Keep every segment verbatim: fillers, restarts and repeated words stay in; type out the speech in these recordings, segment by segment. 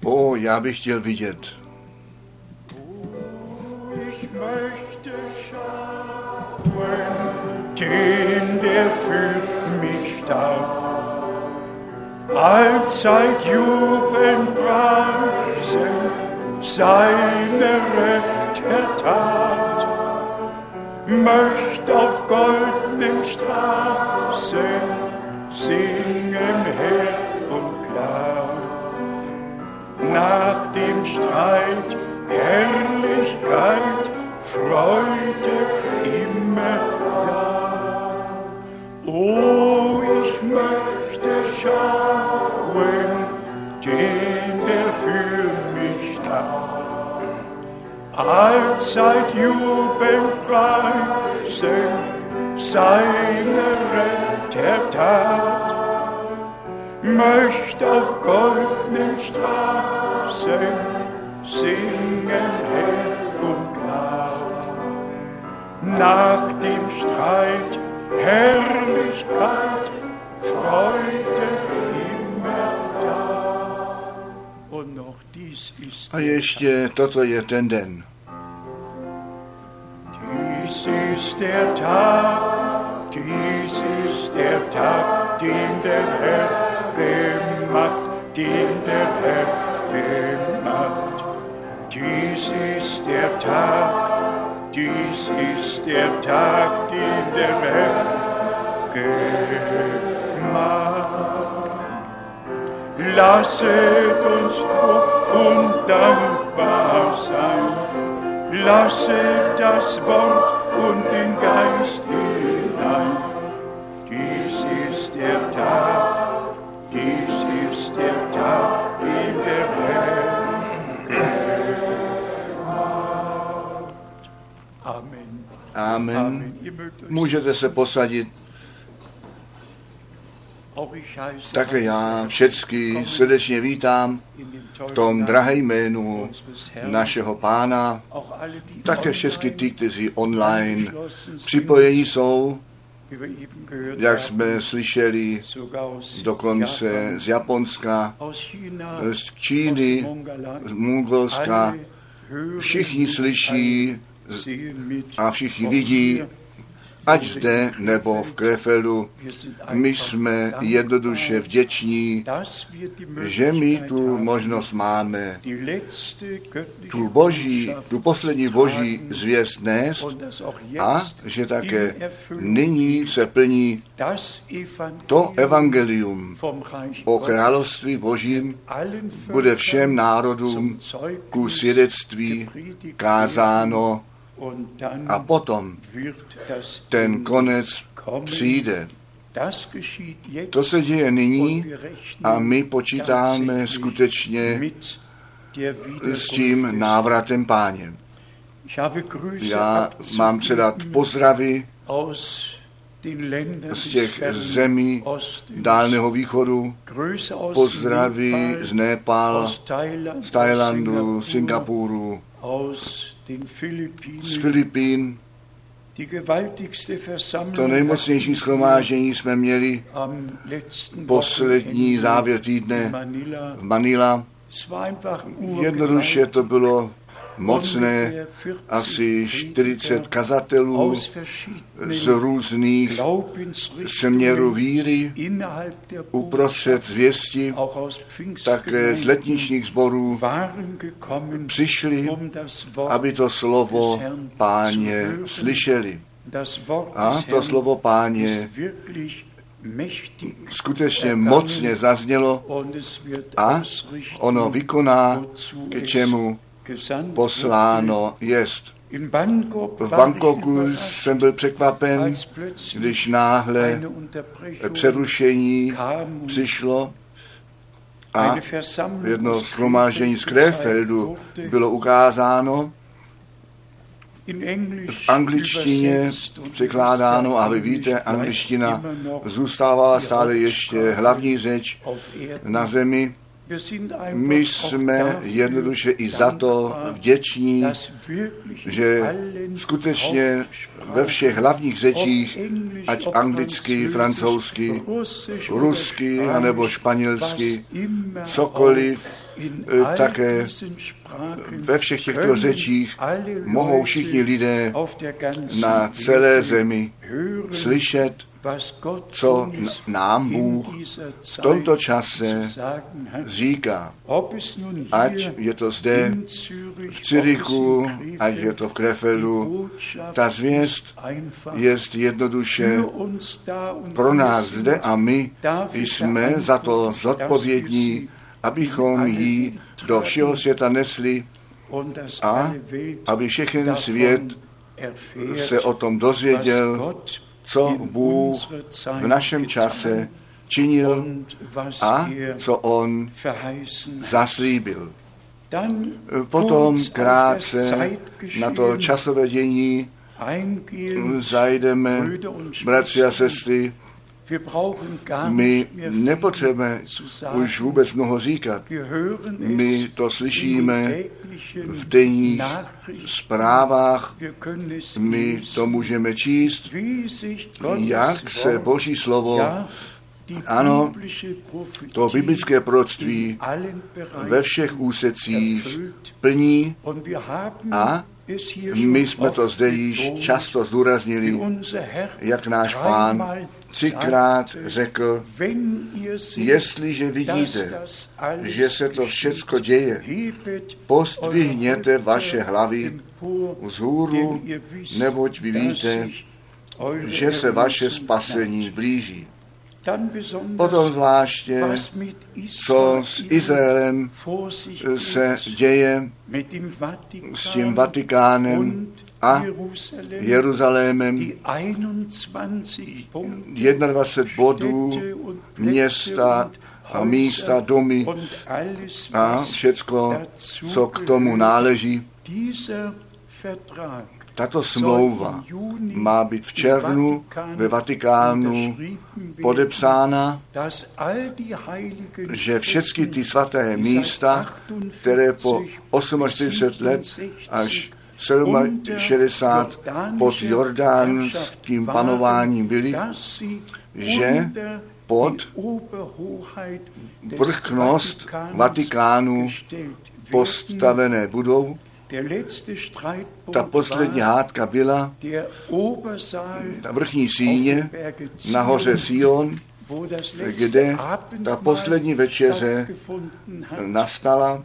O, já bych chtěl vidět. Den, der für mich starb, allzeit jubeln preisen seine Rettertat, möcht auf goldenen Straßen singen hell und klar, nach dem Streit Herrlichkeit, Freude immer da. Oh, ich möchte schauen, den, der für mich starb, allzeit jubeln preisen seine Rettertat, möcht auf goldenen Straßen singen hell und klar, nach dem Streit Herrlichkeit, Freude immer da. Und noch dies ist A ještě toto je ten den. Dies ist der Tag, dies ist der Tag, den der Herr gemacht, den der Herr gemacht. Dies ist der Tag, dies ist der Tag, den der Herr gemacht. Lasset uns froh und dankbar sein, lasset das Wort und den Geist hinein. Dies ist der Tag, dies ist der Tag, den der Herr gemacht. Amen. Amen. Můžete se posadit. Také já všecky srdečně vítám v tom drahé jménu našeho Pána, také všechny ty, kteří online připojení jsou, jak jsme slyšeli, dokonce z Japonska, z Číny, z Mongolska. Všichni slyší a všichni vidí, ať zde nebo v Krefeldu. My jsme jednoduše vděční, že my tu možnost máme tu boží, tu poslední boží zvěst nést a že také nyní se plní to evangelium o království božím bude všem národům ku svědectví kázáno a potom ten konec přijde. To se děje nyní a my počítáme skutečně s tím návratem Páně. Já mám předat pozdravy z těch zemí Dálného východu, pozdravy z Népal, z Thailandu, Singapuru, z Filipín. To nejmocnější shromáždění jsme měli poslední závěr týdne v Manila. Jednoduše to bylo mocné, asi čtyřicet kazatelů z různých směrů víry uprostřed zvěsti, také z letničních sborů přišli, aby to slovo Páně slyšeli. A to slovo Páně skutečně mocně zaznělo a ono vykoná, k čemu posláno jest. V Bangkoku jsem byl překvapen, když náhle přerušení přišlo a jedno shromáždění z Krefeldu bylo ukázáno v angličtině překládáno a vy víte, angličtina zůstává stále ještě hlavní řeč na zemi. My jsme jednoduše i za to vděční, že skutečně ve všech hlavních řečích, ať anglicky, francouzsky, rusky anebo španělsky, cokoliv také ve všech těchto řečích mohou všichni lidé na celé zemi slyšet, co nám Bůh v tomto čase říká. Ať je to zde v Zürichu, ať je to v Krefeldu, ta zvěst je jednoduše pro nás zde a my jsme za to zodpovědní, abychom ji do všeho světa nesli a aby všechny svět se o tom dozvěděl, co Bůh v našem čase činil a co on zaslíbil. Potom krátce na to časové dění zajdeme, bratři a sestry. My nepotřebujeme už vůbec mnoho říkat. My to slyšíme v denních zprávách, my to můžeme číst, jak se Boží slovo, ano, to biblické proroctví ve všech úsecích plní a my jsme to zde již často zdůraznili, jak náš Pán třikrát řekl, jestliže vidíte, že se to všecko děje, pozdvihněte vaše hlavy vzhůru, neboť vy víte, že se vaše spasení blíží. Potom zvláště, co s Izraelem se děje, s tím Vatikánem a Jeruzalémem, dvacet jedna bodů, města a místa, domy a všecko, co k tomu náleží. Tato smlouva má být v červnu ve Vatikánu podepsána, že všechny ty svaté místa, které po čtyřicet osm let až šedesát sedm pod jordánským panováním byly, že pod vrchnost Vatikánu postavené budou. Ta poslední hádka byla ta vrchní síně na hoře Sion, kde ta poslední večeře nastala,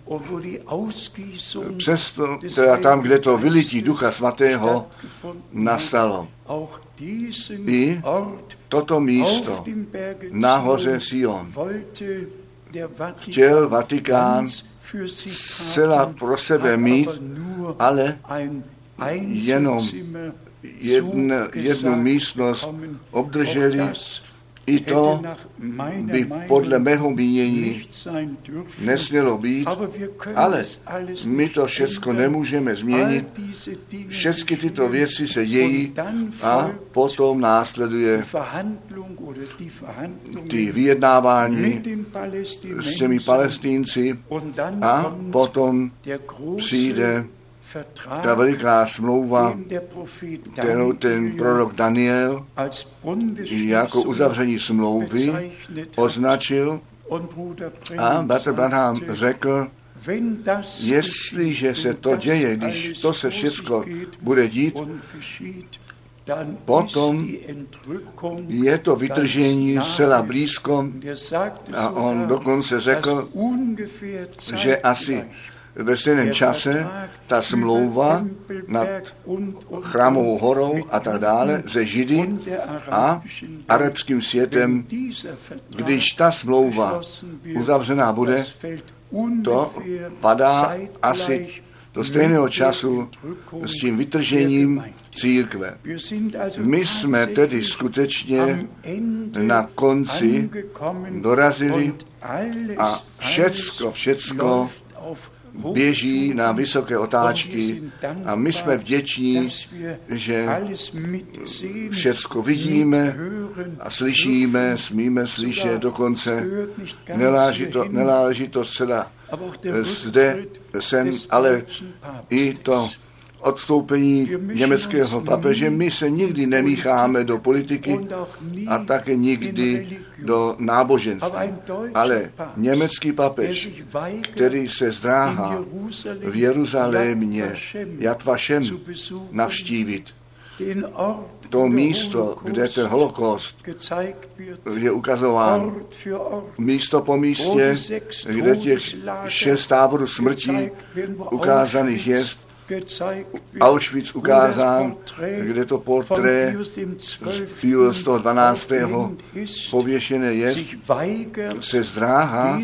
přesto, teda tam, kde to vylití Ducha Svatého nastalo. I toto místo na hoře Sion chtěl Vatikán zcela pro sebe mít, ale jenom jedn, jednu místnost obdrželi. I to by podle mého mínění nesmělo být, ale my to všechno nemůžeme změnit. Všechny tyto věci se dějí a potom následuje ty vyjednávání s těmi Palestínci a potom přijde ta veliká smlouva, kterou ten prorok Daniel jako uzavření smlouvy označil a bratr Branham řekl, jestliže se to děje, když to se všechno bude dít, potom je to vytržení zcela blízko a on dokonce řekl, že asi ve stejném čase ta smlouva nad Chrámovou horou a tak dále ze Židy a arabským světem, když ta smlouva uzavřená bude, to padá asi do stejného času s tím vytržením církve. My jsme tedy skutečně na konci dorazili a všecko, všecko běží na vysoké otáčky a my jsme vděční, že všecko vidíme a slyšíme, smíme slyšet, dokonce neláží to, neláží to zcela zde sem, ale i to odstoupení německého papeže. My se nikdy nemícháme do politiky a také nikdy do náboženství. Ale německý papež, který se zdráhá v Jeruzalémě Yad Vashem navštívit, to místo, kde ten holokaust je ukazován, místo po místě, kde těch šest táborů smrti ukázaných je, Auschwitz ukázán, kde to portré z Pius dvanáctého pověšené je, se zdráhá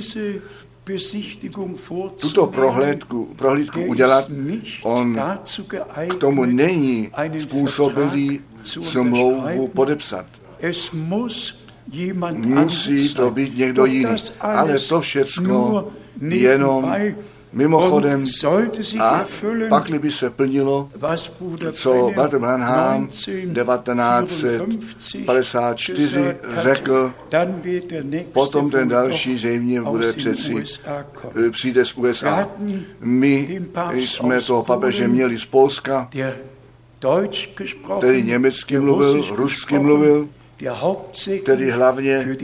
tuto prohlídku, prohlídku udělat. On k tomu není způsobilý smlouvu podepsat. Musí to být někdo jiný. Ale to všecko jenom mimochodem a pakli by se plnilo, co Walter Branham devatenáct set padesát čtyři řekl, potom ten další zřejmě bude přeci, přijde z U S A. My jsme toho papeže měli z Polska, který německy mluvil, rusky mluvil, který hlavně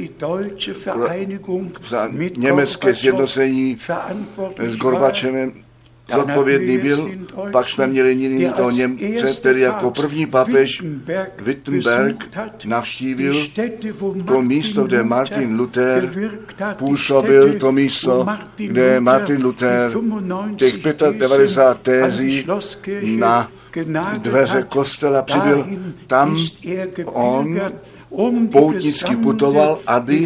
za německé sjednocení s Gorbačevem zodpovědný byl. Pak jsme měli jiný toho Němce, který jako první papež Wittenberg navštívil to místo, kde Martin Luther působil, to místo, kde Martin Luther těch devadesát pět tézí na dveře kostela přibyl. Tam on poutnicky putoval, aby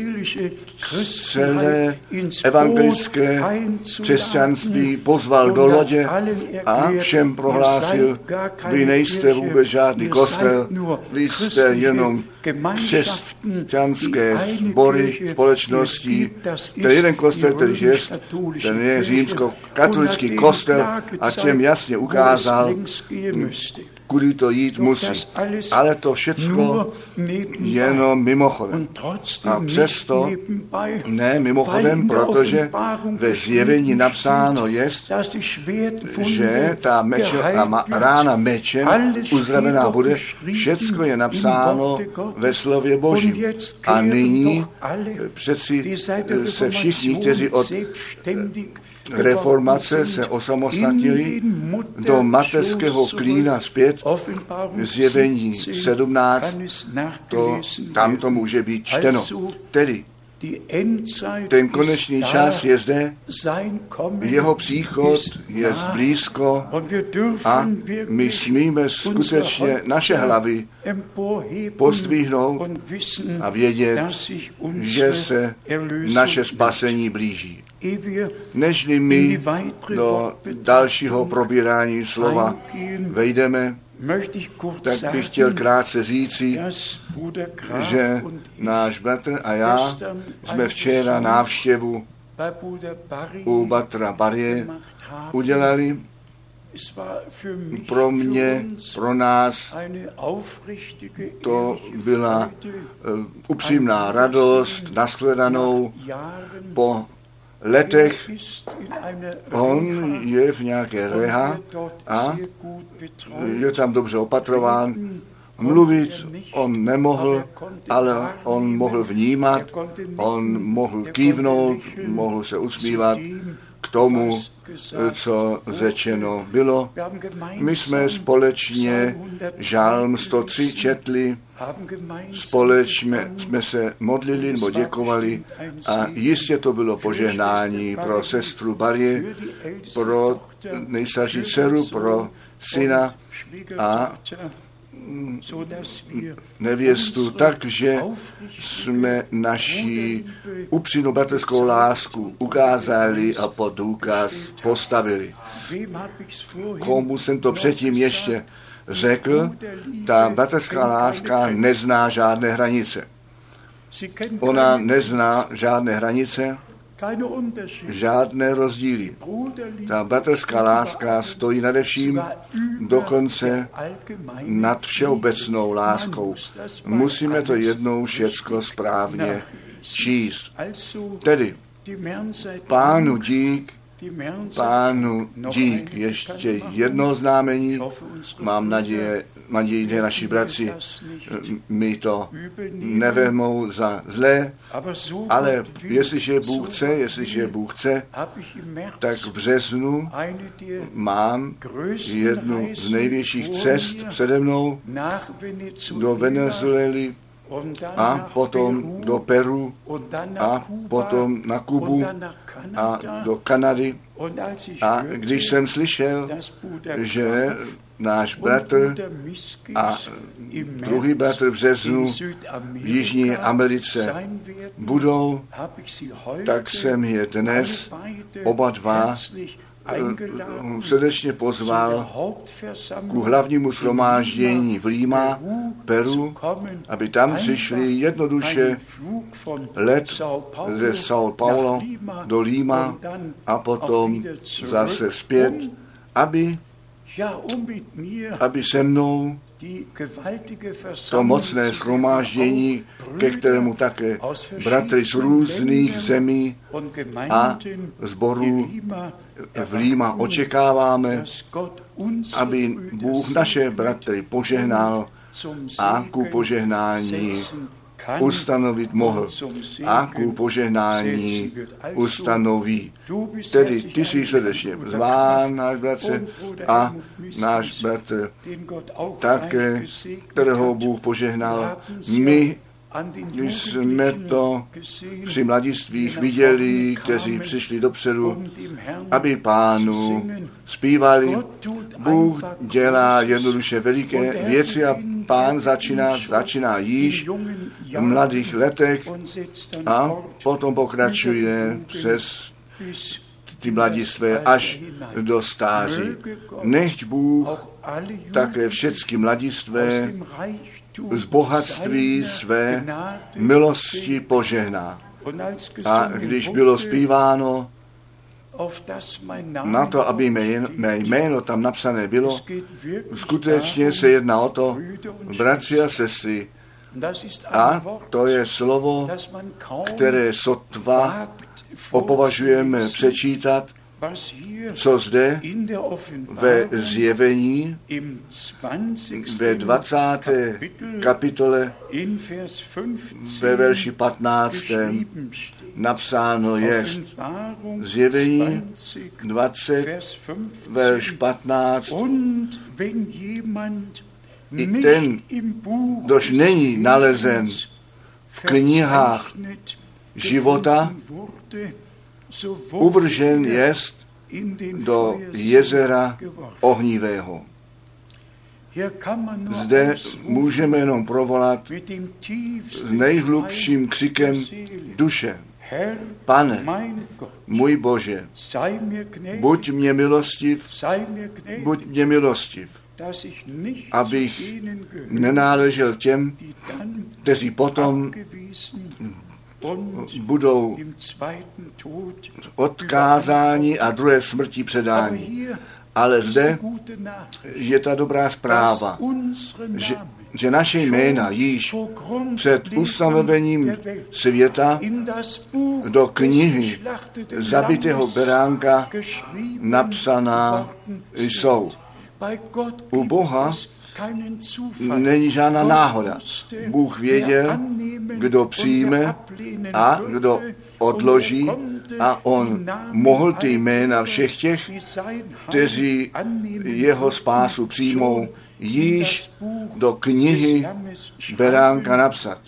celé evangelické křesťanství pozval do lodě a všem prohlásil, vy nejste vůbec žádný kostel, vy jste jenom křesťanské sbory, společnosti. Ten jeden kostel, který je, ten je římsko-katolický kostel a těm jasně ukázal, kudy to jít musí. Ale to všecko jenom mimochodem. A přesto ne mimochodem, protože ve zjevení napsáno je, že ta, meče, ta rána mečem uzdravená bude. Všecko je napsáno ve slově Božím. A nyní přeci se všichni, kteří od reformace se osamostatnili do mateřského klína zpět, zjevení sedmnáct, to, tam to může být čteno. Tedy ten konečný čas je zde, jeho příchod je blízko a my smíme skutečně naše hlavy pozdvihnout a vědět, že se naše spasení blíží. Nežli my do dalšího probírání slova vejdeme, tak bych chtěl krátce říci, že náš bratr a já jsme včera návštěvu u bratra Barje udělali. Pro mě, pro nás to byla uh, upřímná radost, nashledanou po letech. On je v nějaké reha a je tam dobře opatrován. Mluvit on nemohl, ale on mohl vnímat, on mohl kývnout, mohl se usmívat k tomu, co řečeno bylo. My jsme společně žálm sto tři četli, společně jsme se modlili nebo děkovali a jistě to bylo požehnání pro sestru Barje, pro nejstarší dceru, pro syna a nevěstu, takže jsme naši upřímnou bratrskou lásku ukázali a pod důkaz postavili. Komu jsem to předtím ještě řekl, ta bratrská láska nezná žádné hranice. Ona nezná žádné hranice, žádné rozdíly. Ta bratrská láska stojí nadevším dokonce nad všeobecnou láskou. Musíme to jednou všecko správně číst. Tedy Pánu dík, Pánu dík. Ještě jedno oznámení. Mám naději, naději, že naši bratři mi to nevezmou za zlé, ale jestliže Bůh chce, jestliže Bůh chce, tak v březnu mám jednu z největších cest přede mnou do Venezuely a potom do Peru a potom na Kubu a do Kanady. A když jsem slyšel, že náš bratr a druhý bratr v březnu v Jižní Americe budou, tak jsem je dnes oba dva srdečně pozval ku hlavnímu shromáždění v Lima, Peru, aby tam přišli jednoduše let ze São Paulo do Lima a potom zase zpět, aby, aby se mnou to mocné shromáždění, ke kterému také bratři z různých zemí a sborů v Líma očekáváme, aby Bůh naše bratry požehnal a ku požehnání ustanovit mohl a ku požehnání ustanoví. Tedy ty jsi srdečně zván, náš bratře, a náš bratr také, kterého Bůh požehnal. My jsme to při mladistvích viděli, kteří přišli dopředu, aby Pánu zpívali. Bůh dělá jednoduše veliké věci a Pán začíná, začíná již v mladých letech a potom pokračuje přes ty mladistvé až do stáří. Nechť Bůh také všechny mladistvé z bohatství své milosti požehná. A když bylo zpíváno na to, aby mé jméno tam napsané bylo, skutečně se jedná o to, bratři a sestry, a to je slovo, které sotva opovažujeme přečítat, co zde ve zjevení ve dvacáté kapitole ve verši patnáctém napsáno jest. Zjevení dvacet, verš patnáct. I ten, kdož není nalezen v knihách života, uvržen jest do jezera ohnivého. Zde můžeme jenom provolat s nejhlubším křikem duše. Pane, můj Bože, buď mě milostiv, buď mě milostiv, abych nenáležel těm, kteří potom budou odkázáni a druhé smrti předání. Ale zde je ta dobrá zpráva, že, že naše jména již před ustanovením světa do knihy zabitého beránka napsaná jsou. U Boha není žádná náhoda. Bůh věděl, kdo přijme a kdo odloží, a on mohl ty jména všech těch, kteří jeho spásu přijmou, již do knihy beránka napsat,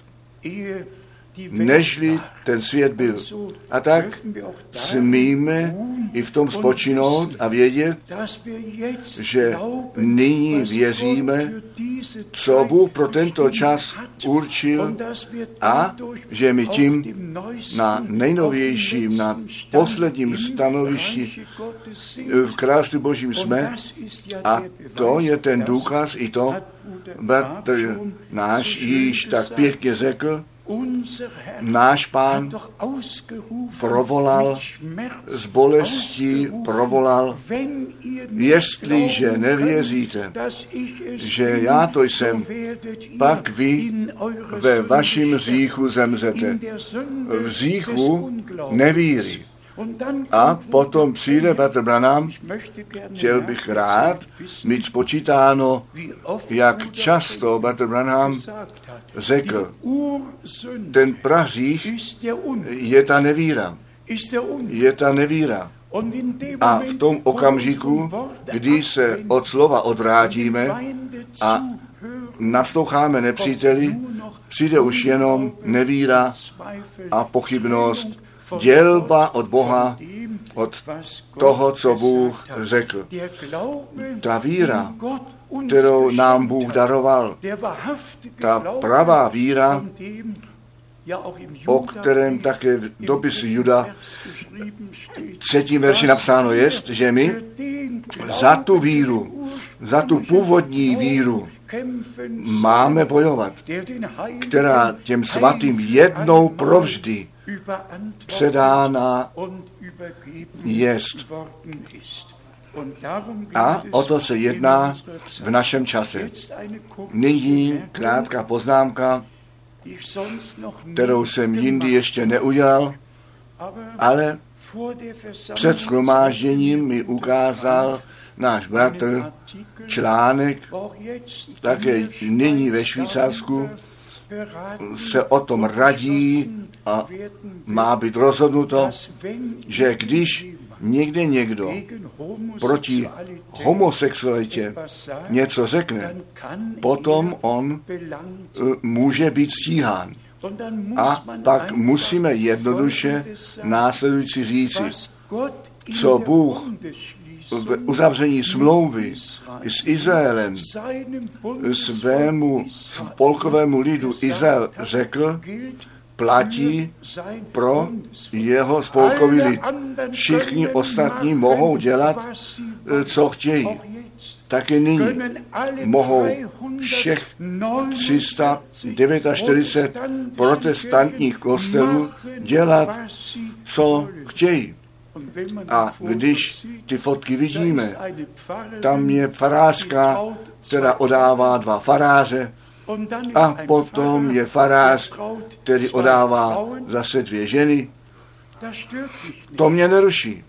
nežli ten svět byl. A tak smíme i v tom spočinout a vědět, že nyní věříme, co Bůh pro tento čas určil, a že my tím na nejnovějším, na posledním stanovišti v království Božím jsme, a to je ten důkaz i to, bratr náš již tak pěkně řekl, náš Pán provolal z bolestí, provolal, jestliže nevěříte, že já to jsem, pak vy ve vašim hříchu zemřete. V hříchu nevíry. A potom přijde Bratr Branham, chtěl bych rád mít spočítáno, jak často Bratr Branham řekl, ten prahřích je ta nevíra. Je ta nevíra. A v tom okamžiku, kdy se od slova odvrátíme a nasloucháme nepříteli, přijde už jenom nevíra a pochybnost, dělba od Boha, od toho, co Bůh řekl. Ta víra, kterou nám Bůh daroval, ta pravá víra, o kterém také v dopisu Juda v třetím verši napsáno je, že my za tu víru, za tu původní víru máme bojovat, která těm svatým jednou provždy předána jest. A o to se jedná v našem čase. Nyní krátká poznámka, kterou jsem jindy ještě neudělal, ale před shromážděním mi ukázal náš bratr článek, také nyní ve Švýcarsku se o tom radí a má být rozhodnuto, že když někde někdo proti homosexualitě něco řekne, potom on může být stíhán. A pak musíme jednoduše následující říci, co Bůh v uzavření smlouvy s Izraelem, svému spolkovému lidu Izrael řekl, platí pro jeho spolkový lid. Všichni ostatní mohou dělat, co chtějí. Taky nyní mohou všech tři sta čtyřicet devět protestantních kostelů dělat, co chtějí. A když ty fotky vidíme, tam je farářka, která odává dva faráře, a potom je farář, který odává zase dvě ženy. To mě neruší.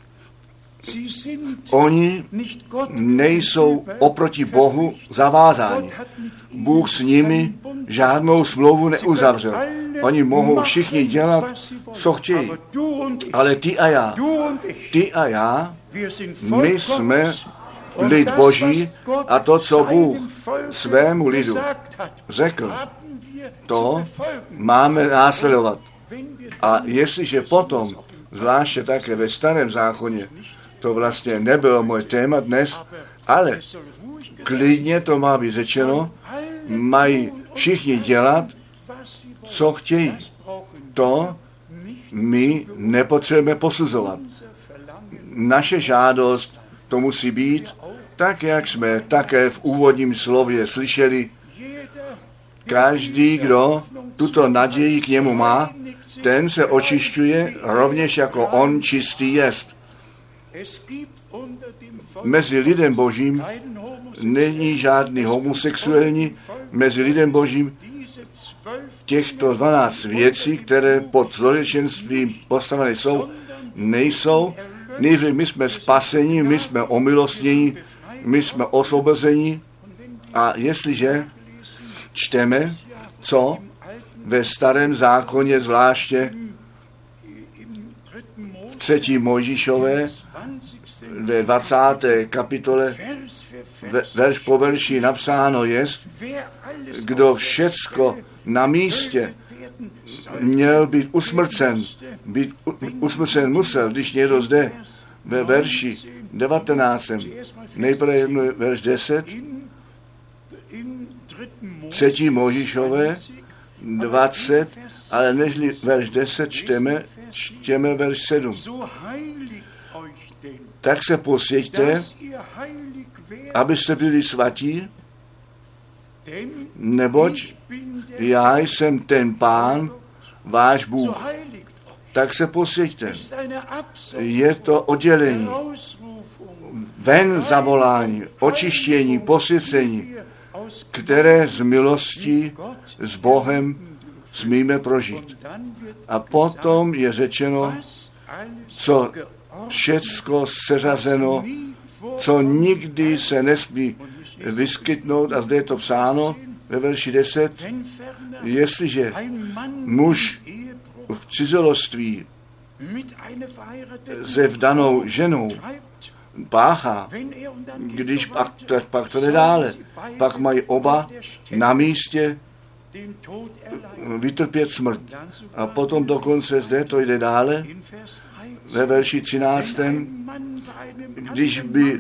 Oni nejsou oproti Bohu zavázáni. Bůh s nimi žádnou smlouvu neuzavřel. Oni mohou všichni dělat, co chtějí. Ale ty a já, ty a já, my jsme lid Boží a to, co Bůh svému lidu řekl, to máme následovat. A jestliže potom, zvláště také ve Starém zákoně, to vlastně nebylo moje téma dnes, ale klidně to má být řečeno, mají všichni dělat, co chtějí. To my nepotřebujeme posuzovat. Naše žádost to musí být, tak jak jsme také v úvodním slově slyšeli, každý, kdo tuto naději k němu má, ten se očišťuje rovněž jako on čistý jest. Mezi lidem Božím není žádný homosexuální, mezi lidem Božím těchto dvanáct věcí, které pod zloděčenstvím postavené jsou, nejsou. Nejprve my jsme spaseni, my jsme omilostněni, my jsme osvobozeni a jestliže čteme, co ve Starém zákoně, zvláště v třetí Mojžíšové, ve dvacáté kapitole, verš po verši napsáno jest, kdo všecko na místě měl být usmrcen, být usmrcen musel, když někdo zde ve verši devatenáctém, nejprve jedno verš deset, třetí Mojžíšové, dvacet, ale nežli verš deset čteme, čteme verš sedm. Tak se posvěďte, abyste byli svatí, neboť já jsem ten Pán, váš Bůh. Tak se posvěďte. Je to oddělení, ven zavolání, očištění, posvěcení, které z milosti s Bohem smíme prožít. A potom je řečeno, co všecko seřazeno, co nikdy se nesmí vyskytnout, a zde je to psáno ve verši deset, jestliže muž v cizoloství se vdanou ženou páchá, když pak, pak to jde dále, pak mají oba na místě vytrpět smrt. A potom dokonce zde to jde dále, ve verši třináctém, když by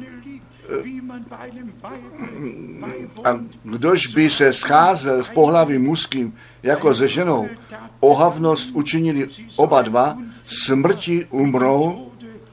a kdož by se scházel s pohlavím mužským jako se ženou, ohavnost učinili oba dva, smrti umrou,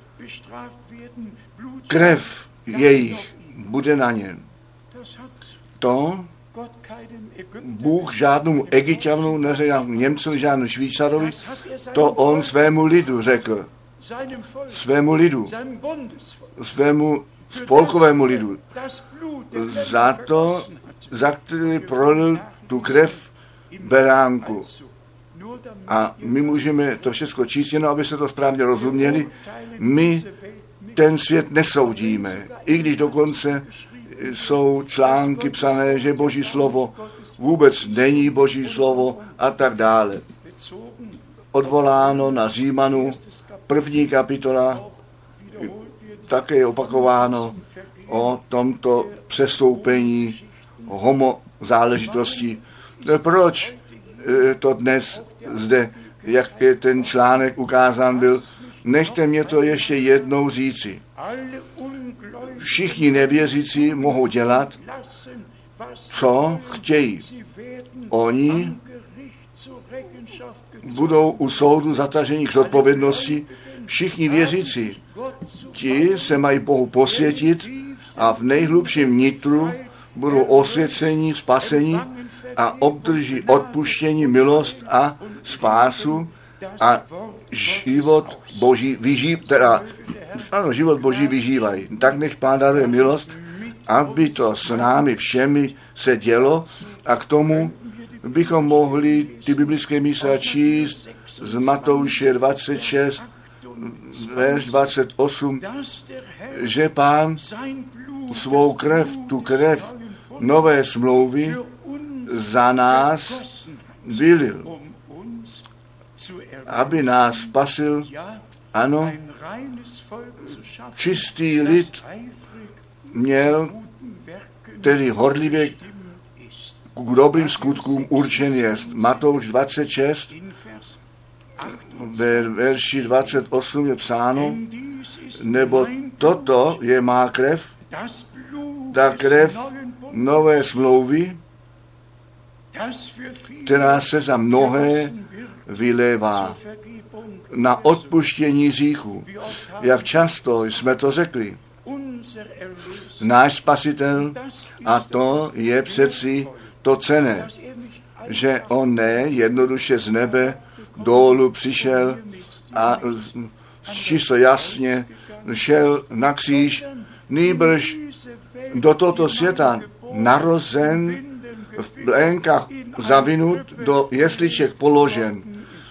krev jejich bude na něm. To Bůh žádnému Egypťanu neřekl, Němcovi, žádnému Švýcarovi, to on svému lidu řekl. Svému lidu. Svému spolkovému lidu. Za to, za který prolil tu krev beránku. A my můžeme to všechno číst, jenom aby se to správně rozuměli. My ten svět nesoudíme, i když dokonce jsou články psané, že Boží slovo vůbec není Boží slovo a tak dále. Odvoláno na Římanu, první kapitola, také je opakováno o tomto přestoupení homo záležitosti. Proč to dnes zde, jak je ten článek ukázán byl, nechte mě to ještě jednou říci. Všichni nevěřící mohou dělat, co chtějí. Oni budou u soudu zataženi k zodpovědnosti. Všichni věřící, ti se mají Bohu posvětit a v nejhlubším nitru budou osvěceni, spaseni a obdrží odpuštění, milost a spásu a život Boží vyžívají, teda, ano, život Boží vyžívají. Tak nech Pán daruje milost, aby to s námi všemi se dělo, a k tomu bychom mohli ty biblické místa číst z Matouše dvacet šest, verš dvacet osm, že Pán svou krev, tu krev nové smlouvy za nás vylil, aby nás spasil, ano, čistý lid měl, který horlivě k dobrým skutkům určen jest. Matouš dvacet šest, ve verši dvacet osm je psáno, nebo toto je má krev, ta krev nové smlouvy, která se za mnohé vylévá na odpuštění hříchů. Jak často jsme to řekli. Náš Spasitel, a to je přeci to cenné, že on ne jednoduše z nebe dolů přišel a čisto jasně šel na kříž, nýbrž do tohoto světa narozen, v plénkách zavinut, do jesliček položen.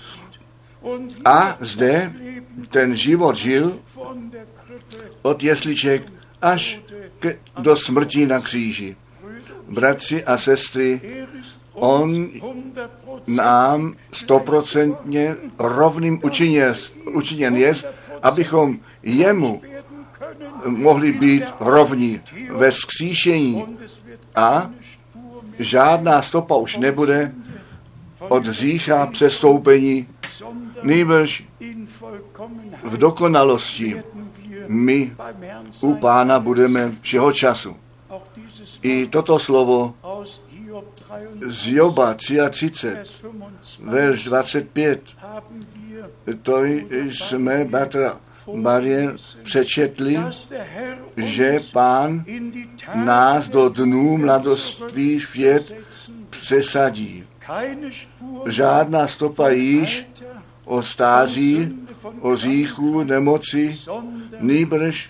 A zde ten život žil od jesliček až k, do smrti na kříži. Bratři a sestry, on nám stoprocentně rovným učiněn, učiněn jest, abychom jemu mohli být rovní ve vzkříšení a žádná stopa už nebude od hřícha přestoupení, nýbrž v dokonalosti my u Pána budeme všeho času. I toto slovo z Joba třicet tři, verš dvacet pět, to jsme, bratra Marie, přečetli, že Pán nás do dnů mladoství svět přesadí. Žádná stopa již o stáří, o hříchu, nemoci, nýbrž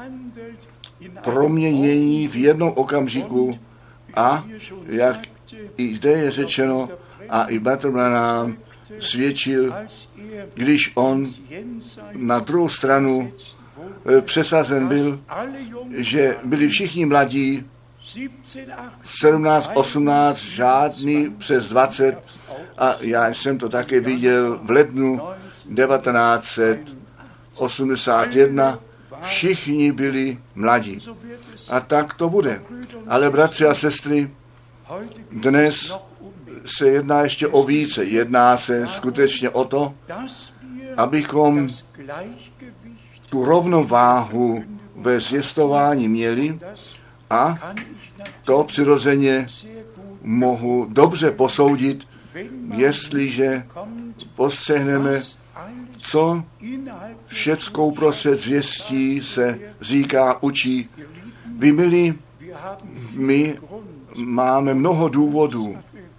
proměnění v jednom okamžiku a jak i zde je řečeno, a i bratr Branham svědčil, když on na druhou stranu přesazen byl, že byli všichni mladí, sedmnáct, osmnáct, žádný přes dvacet, a já jsem to také viděl v lednu devatenáct set osmdesát jedna, všichni byli mladí. A tak to bude. Ale bratři a sestry, dnes se jedná ještě o více. Jedná se skutečně o to, abychom tu rovnováhu ve zvěstování měli, a to přirozeně mohu dobře posoudit, jestliže postřehneme, co všeckou prostřed zvěstí se říká, učí. Vy, milí, my máme mnoho důvodů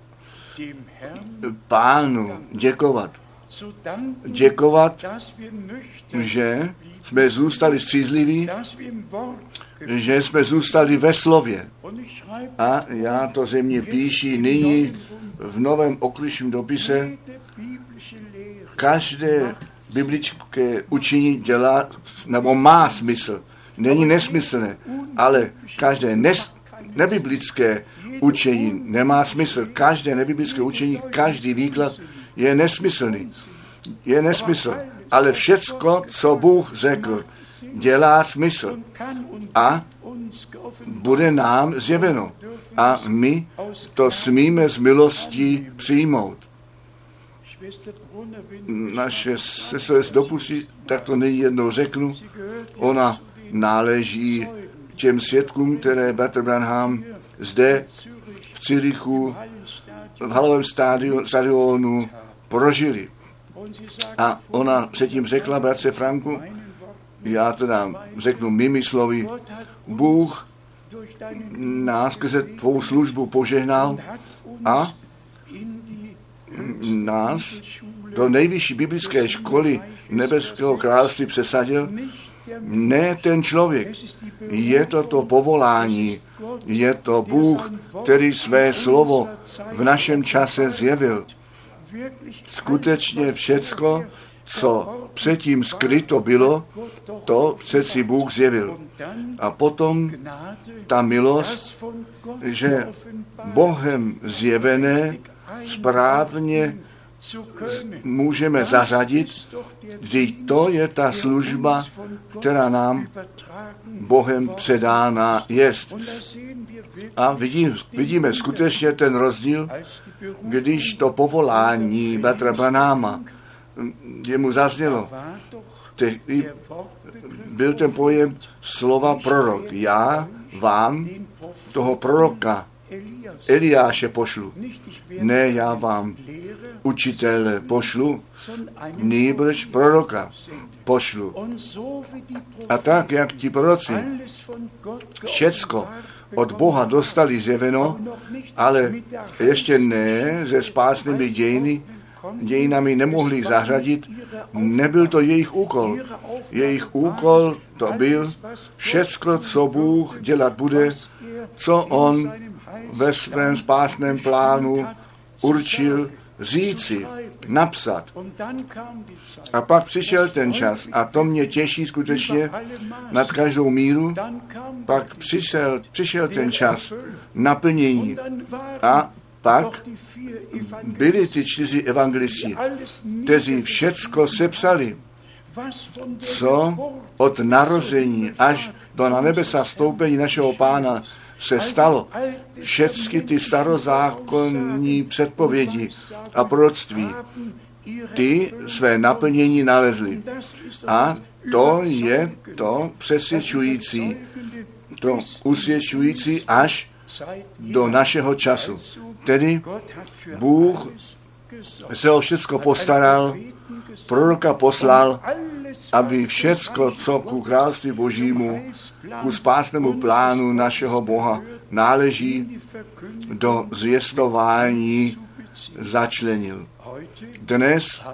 Pánu děkovat. Děkovat, že jsme zůstali střízliví, že jsme zůstali ve slově. A já to ze mě píši nyní v novém oklišním dopise. Každé biblické učení dělá, nebo má smysl. Není nesmyslné, ale každé nes, nebiblické učení nemá smysl. Každé nebiblické učení, každý výklad je nesmyslný. Je nesmysl. Ale všecko, co Bůh řekl, dělá smysl. A bude nám zjeveno. A my to smíme z milostí přijmout. Naše sestra dopustí, tak to nyní jednou řeknu, ona náleží těm svědkům, které Bratr Branham zde v Cyrichu, v halovém stadionu prožili. A ona předtím řekla, bratře Franku, já teda řeknu mými slovy, Bůh nás skrze tvou službu požehnal a nás do nejvyšší biblické školy nebeského království přesadil. Ne ten člověk, je to to povolání, je to Bůh, který své slovo v našem čase zjevil. Skutečně všecko, co předtím skryto bylo, to přeci Bůh zjevil. A potom ta milost, že Bohem zjevené správně můžeme zařadit, vždyť to je ta služba, která nám Bohem předána jest. A vidím, vidíme skutečně ten rozdíl, když to povolání Bratra Branhama jemu zaznělo. Tehdy byl ten pojem slova prorok. Já vám toho proroka Eliáše pošlu. Ne, já vám učitele pošlu, nýbrž proroka pošlu. A tak, jak ti proroci všecko od Boha dostali zjeveno, ale ještě ne ze spásnými dějiny, dějinami nemohli zařadit, nebyl to jejich úkol. Jejich úkol to byl všecko, co Bůh dělat bude, co on ve svém spásném plánu určil říci, napsat. A pak přišel ten čas a to mě těší skutečně nad každou míru. Pak přišel, přišel ten čas naplnění a pak byli ty čtyři evangelisti, kteří všecko sepsali, co od narození až do na nebesa stoupení našeho Pána se stalo. Všechny ty starozákonní předpovědi a proroctví, ty své naplnění nalezly. A to je to přesvědčující, to usvědčující až do našeho času. Tedy Bůh se o všecko postaral, proroka poslal, aby všecko, co ku království Božímu, ku spásnému plánu našeho Boha náleží, do zvěstování začlenil. Dnes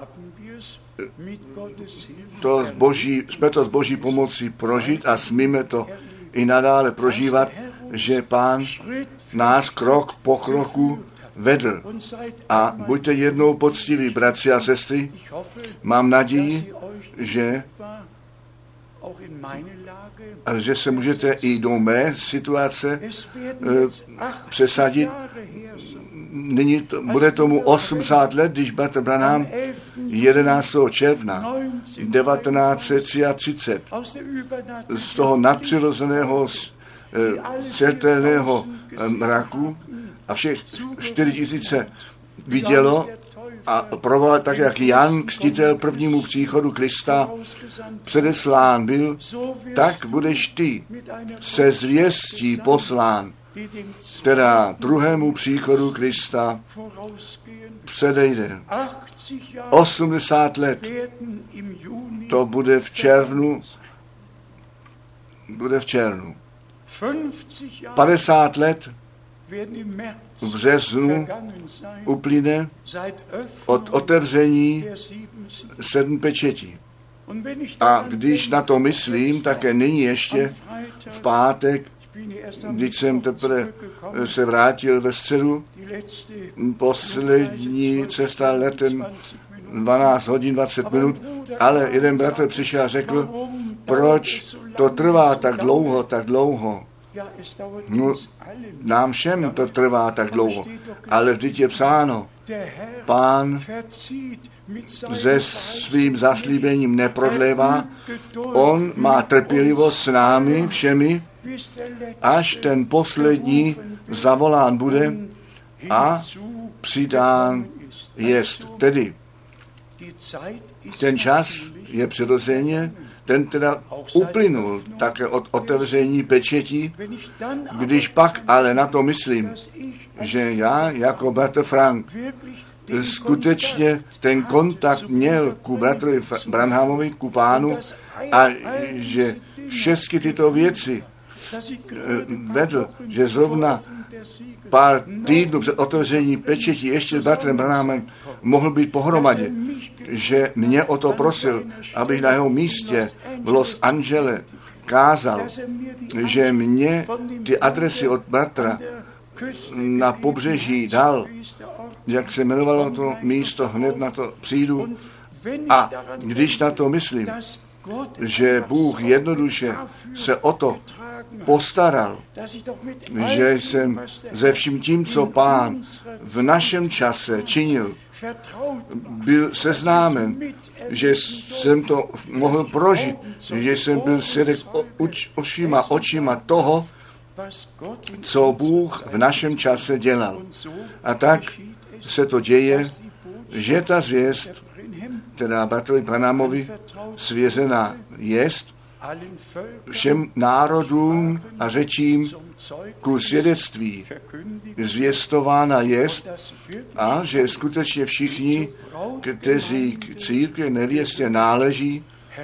to z boží, jsme to z Boží pomoci prožít a smíme to i nadále prožívat, že Pán nás krok po kroku vedl. A buďte jednou poctiví, bratři a sestry. Mám naději, že, že se můžete i do mé situace eh, přesadit. Nyní to, bude tomu osmdesát let, když bratr Branham jedenáctého června devatenáct set třicet tři z toho nadpřirozeného světelného mraku a všech čtyři tisíce vidělo a provolal tak, jak Jan Křtitel prvnímu příchodu Krista předeslán byl, tak budeš ty se zvěstí poslán, která druhému příchodu Krista předejde. osmdesát let, to bude v červnu, bude v červnu. padesát let v březnu uplyne od otevření sedm pečetí. A když na to myslím, také nyní ještě v pátek, když jsem teprve se vrátil ve středu, poslední cesta letem dvanáct hodin dvacet minut, ale jeden bratr přišel a řekl, proč to trvá tak dlouho, tak dlouho. No, nám všem to trvá tak dlouho, ale vždyť je psáno, Pán se svým zaslíbením neprodlévá, on má trpělivost s námi všemi, až ten poslední zavolán bude a přidán jest. Tedy ten čas je přirozeně, ten teda uplynul také od otevření pečetí, když pak ale na to myslím, že já jako bratr Frank skutečně ten kontakt měl ku bratrovi Branhamovi, ku pánu a že všechny tyto věci vedl, že zrovna pár týdnů před otevření pečetí ještě s bratrem Branhamem mohl být pohromadě, že mě o to prosil, abych na jeho místě v Los Angeles kázal, že mě ty adresy od bratra na pobřeží dal, jak se jmenovalo to místo, hned na to přijdu. A když na to myslím, že Bůh jednoduše se o to postaral, že jsem ze vším tím, co Pán v našem čase činil, byl seznámen, že jsem to mohl prožit, že jsem byl svědek očima, očima toho, co Bůh v našem čase dělal. A tak se to děje, že ta zvěst, která bratrovi Branhamovi svěřená jest, všem národům a řečím ku svědectví zvěstována jest a že skutečně všichni, kteří k církvi nevěstě náleží,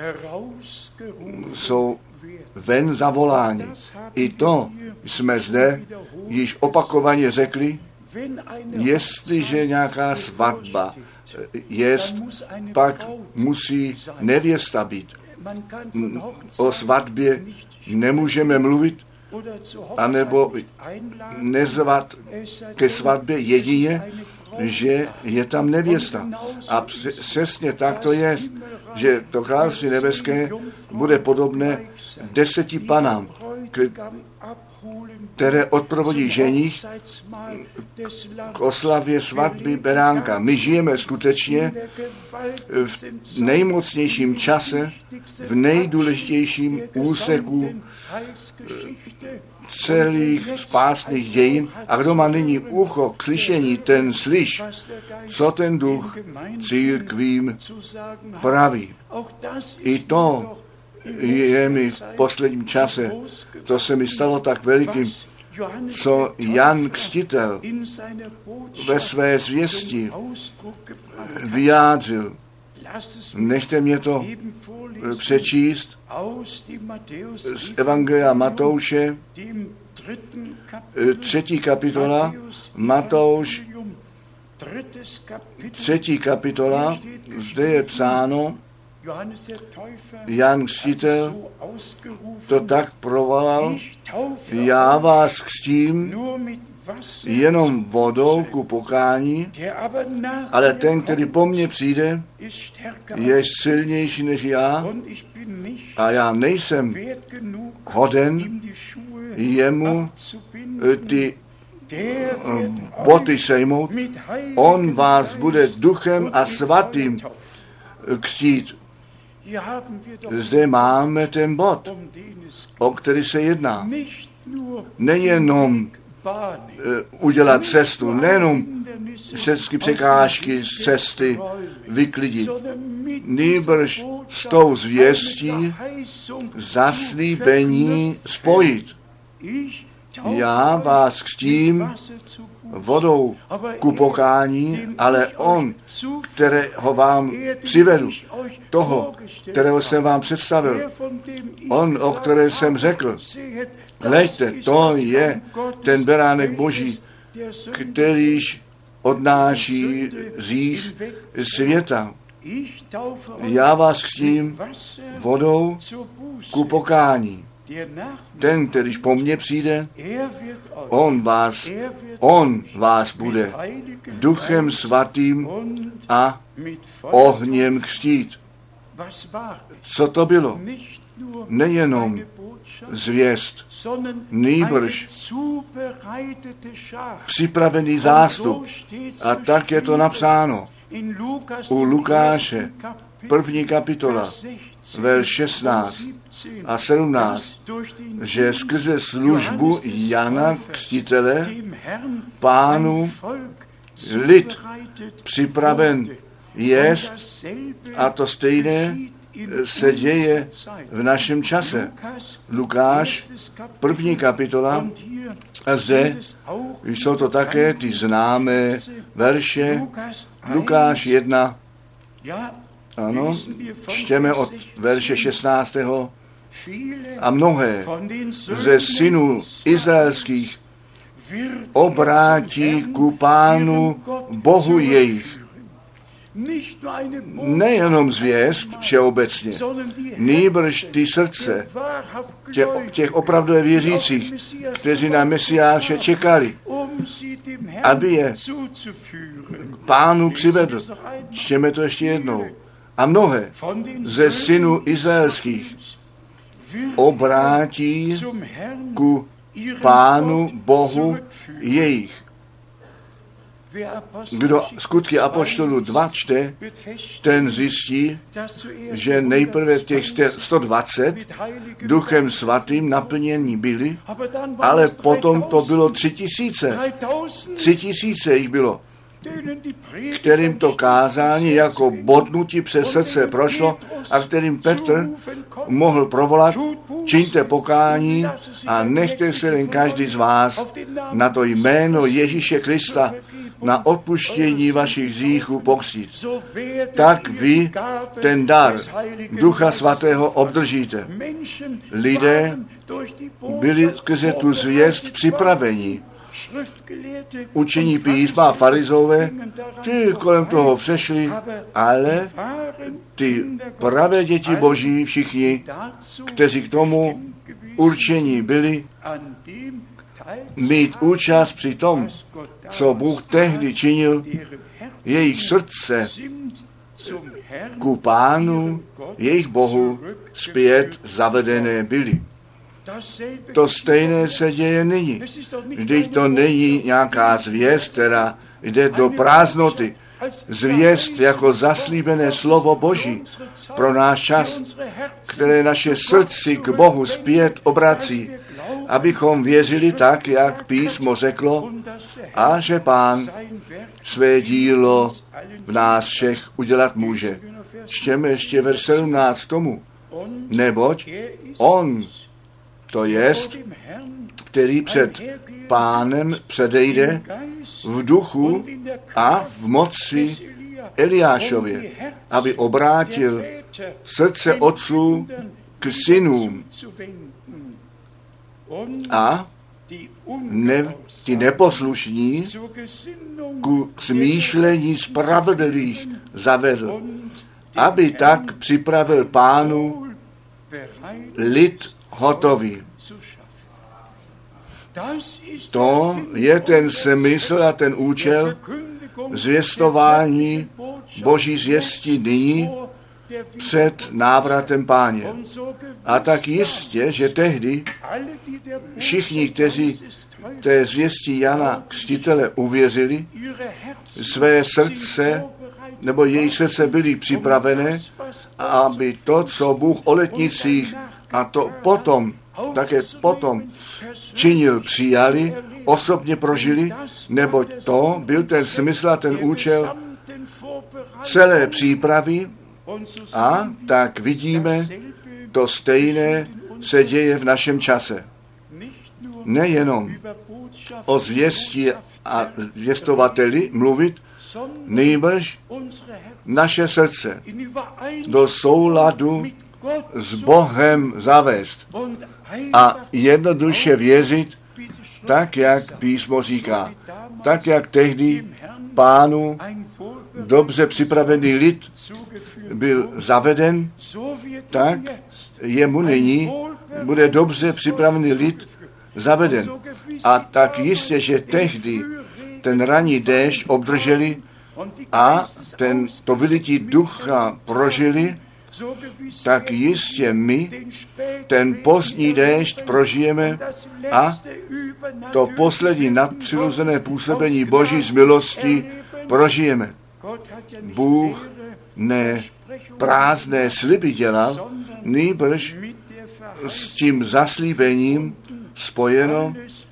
jsou ven zavoláni. I to jsme zde již opakovaně řekli, jestliže nějaká svatba jest, pak musí nevěsta být. O svatbě nemůžeme mluvit, anebo nezvat ke svatbě jedině, že je tam nevěsta. A přesně tak to je, že to království nebeské bude podobné deseti panám, které odprovodí ženich k oslavě svatby beránka. My žijeme skutečně v nejmocnějším čase, v nejdůležitějším úseku celých spásných dějin. A kdo má nyní ucho k slyšení, ten slyš, co ten duch církvím praví. I to je mi v posledním čase, to se mi stalo tak velikým, co Jan Křtitel ve své zvěsti vyjádřil. Nechte mě to přečíst z Evangelia Matouše, třetí kapitola, Matouš, třetí kapitola, zde je psáno, Jan Křtitel to tak provolal, já vás křtím jenom vodou ku pokání, ale ten, který po mně přijde, je silnější než já a já nejsem hoden jemu ty boty sejmout. On vás bude duchem a svatým křtít. Zde máme ten bod, o který se jedná. Nejenom udělat cestu, nejenom všechny překážky z cesty vyklidit, nýbrž s tou zvěstí zaslíbení spojit. Já vás křtím vodou ku pokání, ale on, kterého vám přivedu, toho, kterého jsem vám představil, on, o kterém jsem řekl, hleďte, to je ten beránek Boží, kterýž odnáší hřích světa. Já vás křtím vodou ku pokání. Ten, kterýž po mně přijde, on vás, on vás bude duchem svatým a ohněm křtít. Co to bylo? Nejenom zvěst, nýbrž připravený zástup. A tak je to napsáno u Lukáše, první kapitola, verš šestnáct a sedmnáct, že skrze službu Jana Křtitele Pánu lid připraven jest, a to stejné se děje v našem čase. Lukáš, první kapitola, a zde jsou to také ty známé verše. Lukáš jedna, ano, čteme od verše šestnáctého A mnohé ze synů izraelských obrátí ku Pánu Bohu jejich. Nejenom zvěst všeobecně, nýbrž ty srdce těch, těch opravdově věřících, kteří na Mesiáše čekali, aby je Pánu přivedl. Čteme to ještě jednou. A mnohé ze synů izraelských obrátí ku Pánu Bohu jejich. Kdo skutky apoštolů dva čte, ten zjistí, že nejprve těch sto dvacet duchem svatým naplnění byli, ale potom to bylo tři tisíce. Tři tisíce jich bylo, kterým to kázání jako bodnutí přes srdce prošlo a kterým Petr mohl provolat: čiňte pokání a nechte se jen každý z vás na to jméno Ježíše Krista na odpuštění vašich hříchů pokřtít. Tak vy ten dar Ducha Svatého obdržíte. Lidé byli skrze tu zvěst připraveni. Učení písma a farizové, ty kolem toho přešli, ale ty pravé děti Boží, všichni, kteří k tomu určení byli, mít účast při tom, co Bůh tehdy činil, jejich srdce ku Pánu, jejich Bohu, zpět zavedené byly. To stejné se děje nyní. Vždyť to není nějaká zvěst, která jde do prázdnoty. Zvěst jako zaslíbené slovo Boží pro náš čas, které naše srdci k Bohu zpět obrací, abychom věřili tak, jak písmo řeklo, a že Pán své dílo v nás všech udělat může. Čtěme ještě verš sedmnáct tomu. Neboť on, to jest, který před Pánem předejde v duchu a v moci Eliášově, aby obrátil srdce otců k synům a ne, ty neposlušní ku smýšlení spravedlivých zavedl, aby tak připravil Pánu lid hotový. To je ten smysl a ten účel zvěstování Boží zvěstí nyní před návratem Páně. A tak jistě, že tehdy všichni, kteří té zvěstí Jana Křtitele uvěřili, své srdce nebo jejich srdce byly připravené, aby to, co Bůh o letnicích a to potom, také potom činil, přijali, osobně prožili, neboť to byl ten smysl a ten účel celé přípravy. A tak vidíme, to stejné se děje v našem čase. Nejenom o zvěstí a zvěstovateli mluvit, nýbrž naše srdce do souladu s Bohem zavést a jednoduše věřit, tak, jak písmo říká. Tak, jak tehdy Pánu dobře připravený lid byl zaveden, tak jemu nyní bude dobře připravený lid zaveden. A tak jistě, že tehdy ten ranní déšť obdrželi a ten, to vylití ducha prožili, tak jistě my ten pozdní déšť prožijeme a to poslední nadpřirozené působení Boží z milosti prožijeme. Bůh ne prázdné sliby dělal, nýbrž s tím zaslíbením spojeno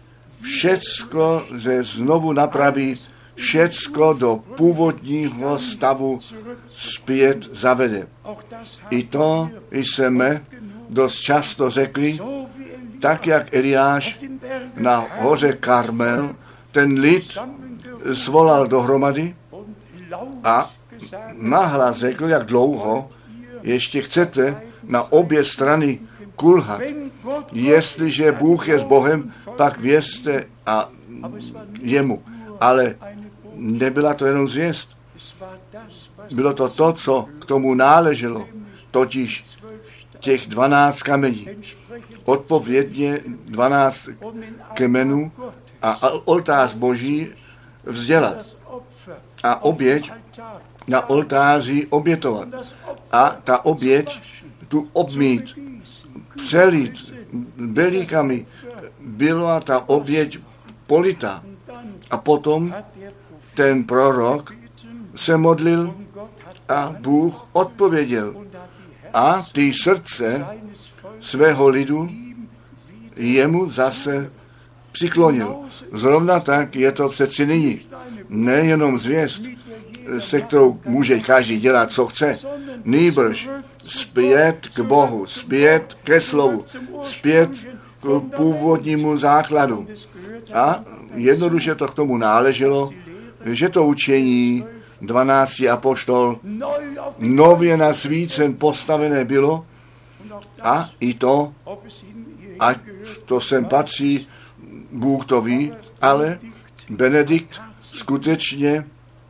všecko, že znovu napraví, všecko do původního stavu zpět zavede. I to jsme dost často řekli, tak jak Eliáš na hoře Karmel ten lid svolal dohromady a nahlas řekl, jak dlouho ještě chcete na obě strany kulhat. Jestliže Bůh je s Bohem, pak věřte a jemu. Ale nebyla to jenom zvěst. Bylo to to, co k tomu náleželo, totiž těch dvanáct kamení. Odpovědně dvanáct kmenů a oltář Boží vzdělat. A oběť na oltáři obětovat. A ta oběť tu obmít, přelít belíkami, byla ta oběť polita. A potom ten prorok se modlil a Bůh odpověděl. A ty srdce svého lidu jemu zase přiklonil. Zrovna tak je to přeci nyní. Nejenom zvěst, se kterou může každý dělat, co chce, nýbrž zpět k Bohu, zpět ke slovu, zpět k původnímu základu. A jednoduše to k tomu náleželo, že to učení dvanácti apoštol nově na svícen postavené bylo a i to, ať to sem patří, Bůh to ví, ale Benedikt skutečně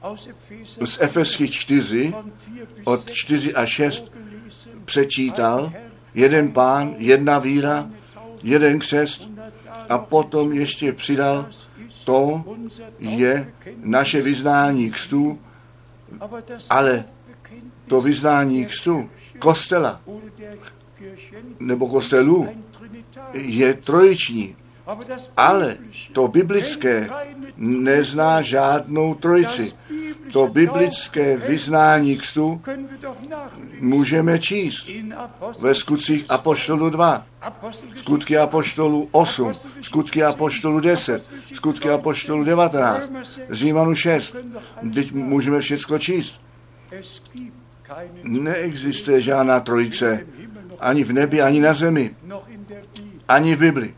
z Efeských čtyři od čtyři a šest přečítal jeden Pán, jedna víra, jeden křest a potom ještě přidal, to je naše vyznání křtu, ale to vyznání křtu kostela nebo kostelů je trojiční, ale to biblické nezná žádnou trojici. To biblické vyznání křtu můžeme číst ve skutcích apoštolů dva, skutky apoštolů osm, skutky apoštolů deset, skutky apoštolů devatenáct, Římanů šest. Teď můžeme všechno číst. Neexistuje žádná trojice ani v nebi, ani na zemi, ani v Bibli.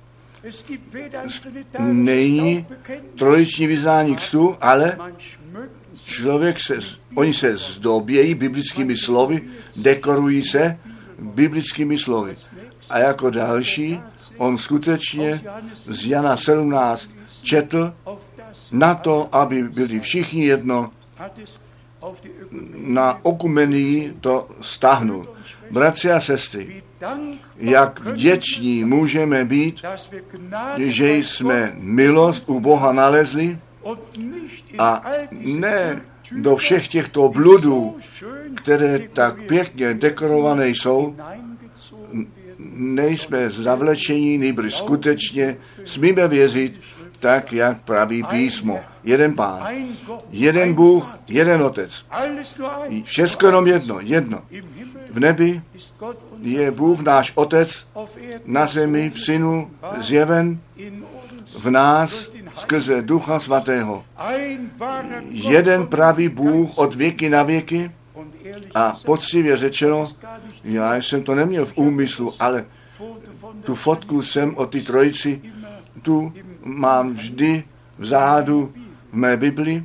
Není trojiční vyznání křtu, ale člověk se, oni se zdobějí biblickými slovy, dekorují se biblickými slovy. A jako další, on skutečně z Jana sedmnáct četl na to, aby byli všichni jedno, na okumenii to stáhnul. Bratři a sestry, jak vděční můžeme být, že jsme milost u Boha nalezli a ne do všech těchto bludů, které tak pěkně dekorované jsou, nejsme zavlečení, nýbrž skutečně smíme věřit, tak, jak praví písmo. Jeden Pán, jeden Bůh, jeden Otec. Všechno jenom jedno, jedno. V nebi je Bůh náš Otec, na zemi v Synu zjeven, v nás skrze Ducha Svatého. Jeden pravý Bůh od věky na věky a poctivě řečeno, já jsem to neměl v úmyslu, ale tu fotku jsem o ty trojici, tu mám vždy vzadu v mé Bibli.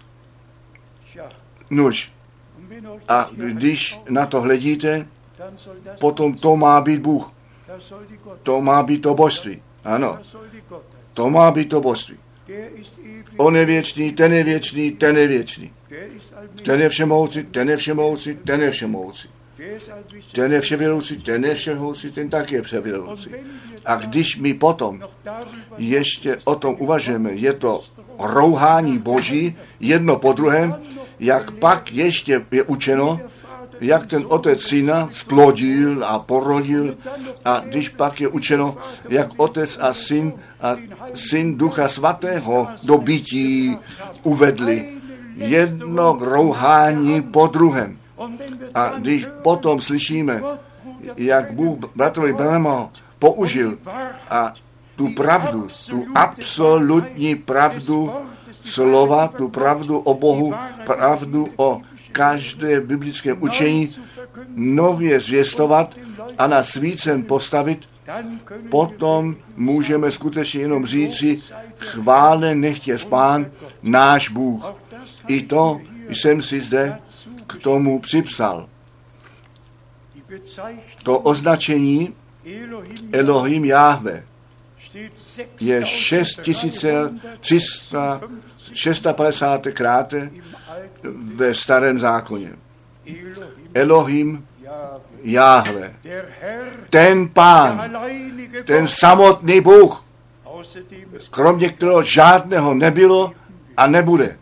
Nuž, a když na to hledíte, potom to má být Bůh. To má být to božství. Ano, to má být to božství. On je věčný, ten je věčný, ten je věčný. Ten je všemohoucí, ten je všemohoucí, ten je všemohoucí. Ten je vševědoucí, ten je vševědoucí, ten taky je vševědoucí. A když my potom ještě o tom uvažujeme, je to rouhání Boží, jedno po druhém, jak pak ještě je učeno, jak ten Otec Syna splodil a porodil, a když pak je učeno, jak Otec a Syn a Syn Ducha Svatého do bytí uvedli. Jedno rouhání po druhém. A když potom slyšíme, jak Bůh bratrovi Branhama použil a tu pravdu, tu absolutní pravdu slova, tu pravdu o Bohu, pravdu o každé biblické učení nově zvěstovat a na svícen postavit, potom můžeme skutečně jenom říci, chválen nechť je Pán, náš Bůh. I to jsem si zde k tomu připsal. To označení Elohim Jahve je šest tisíc tři sta padesát krát ve Starém zákoně. Elohim Jahve. Ten Pán, ten samotný Bůh, kromě kterého žádného nebylo a nebude.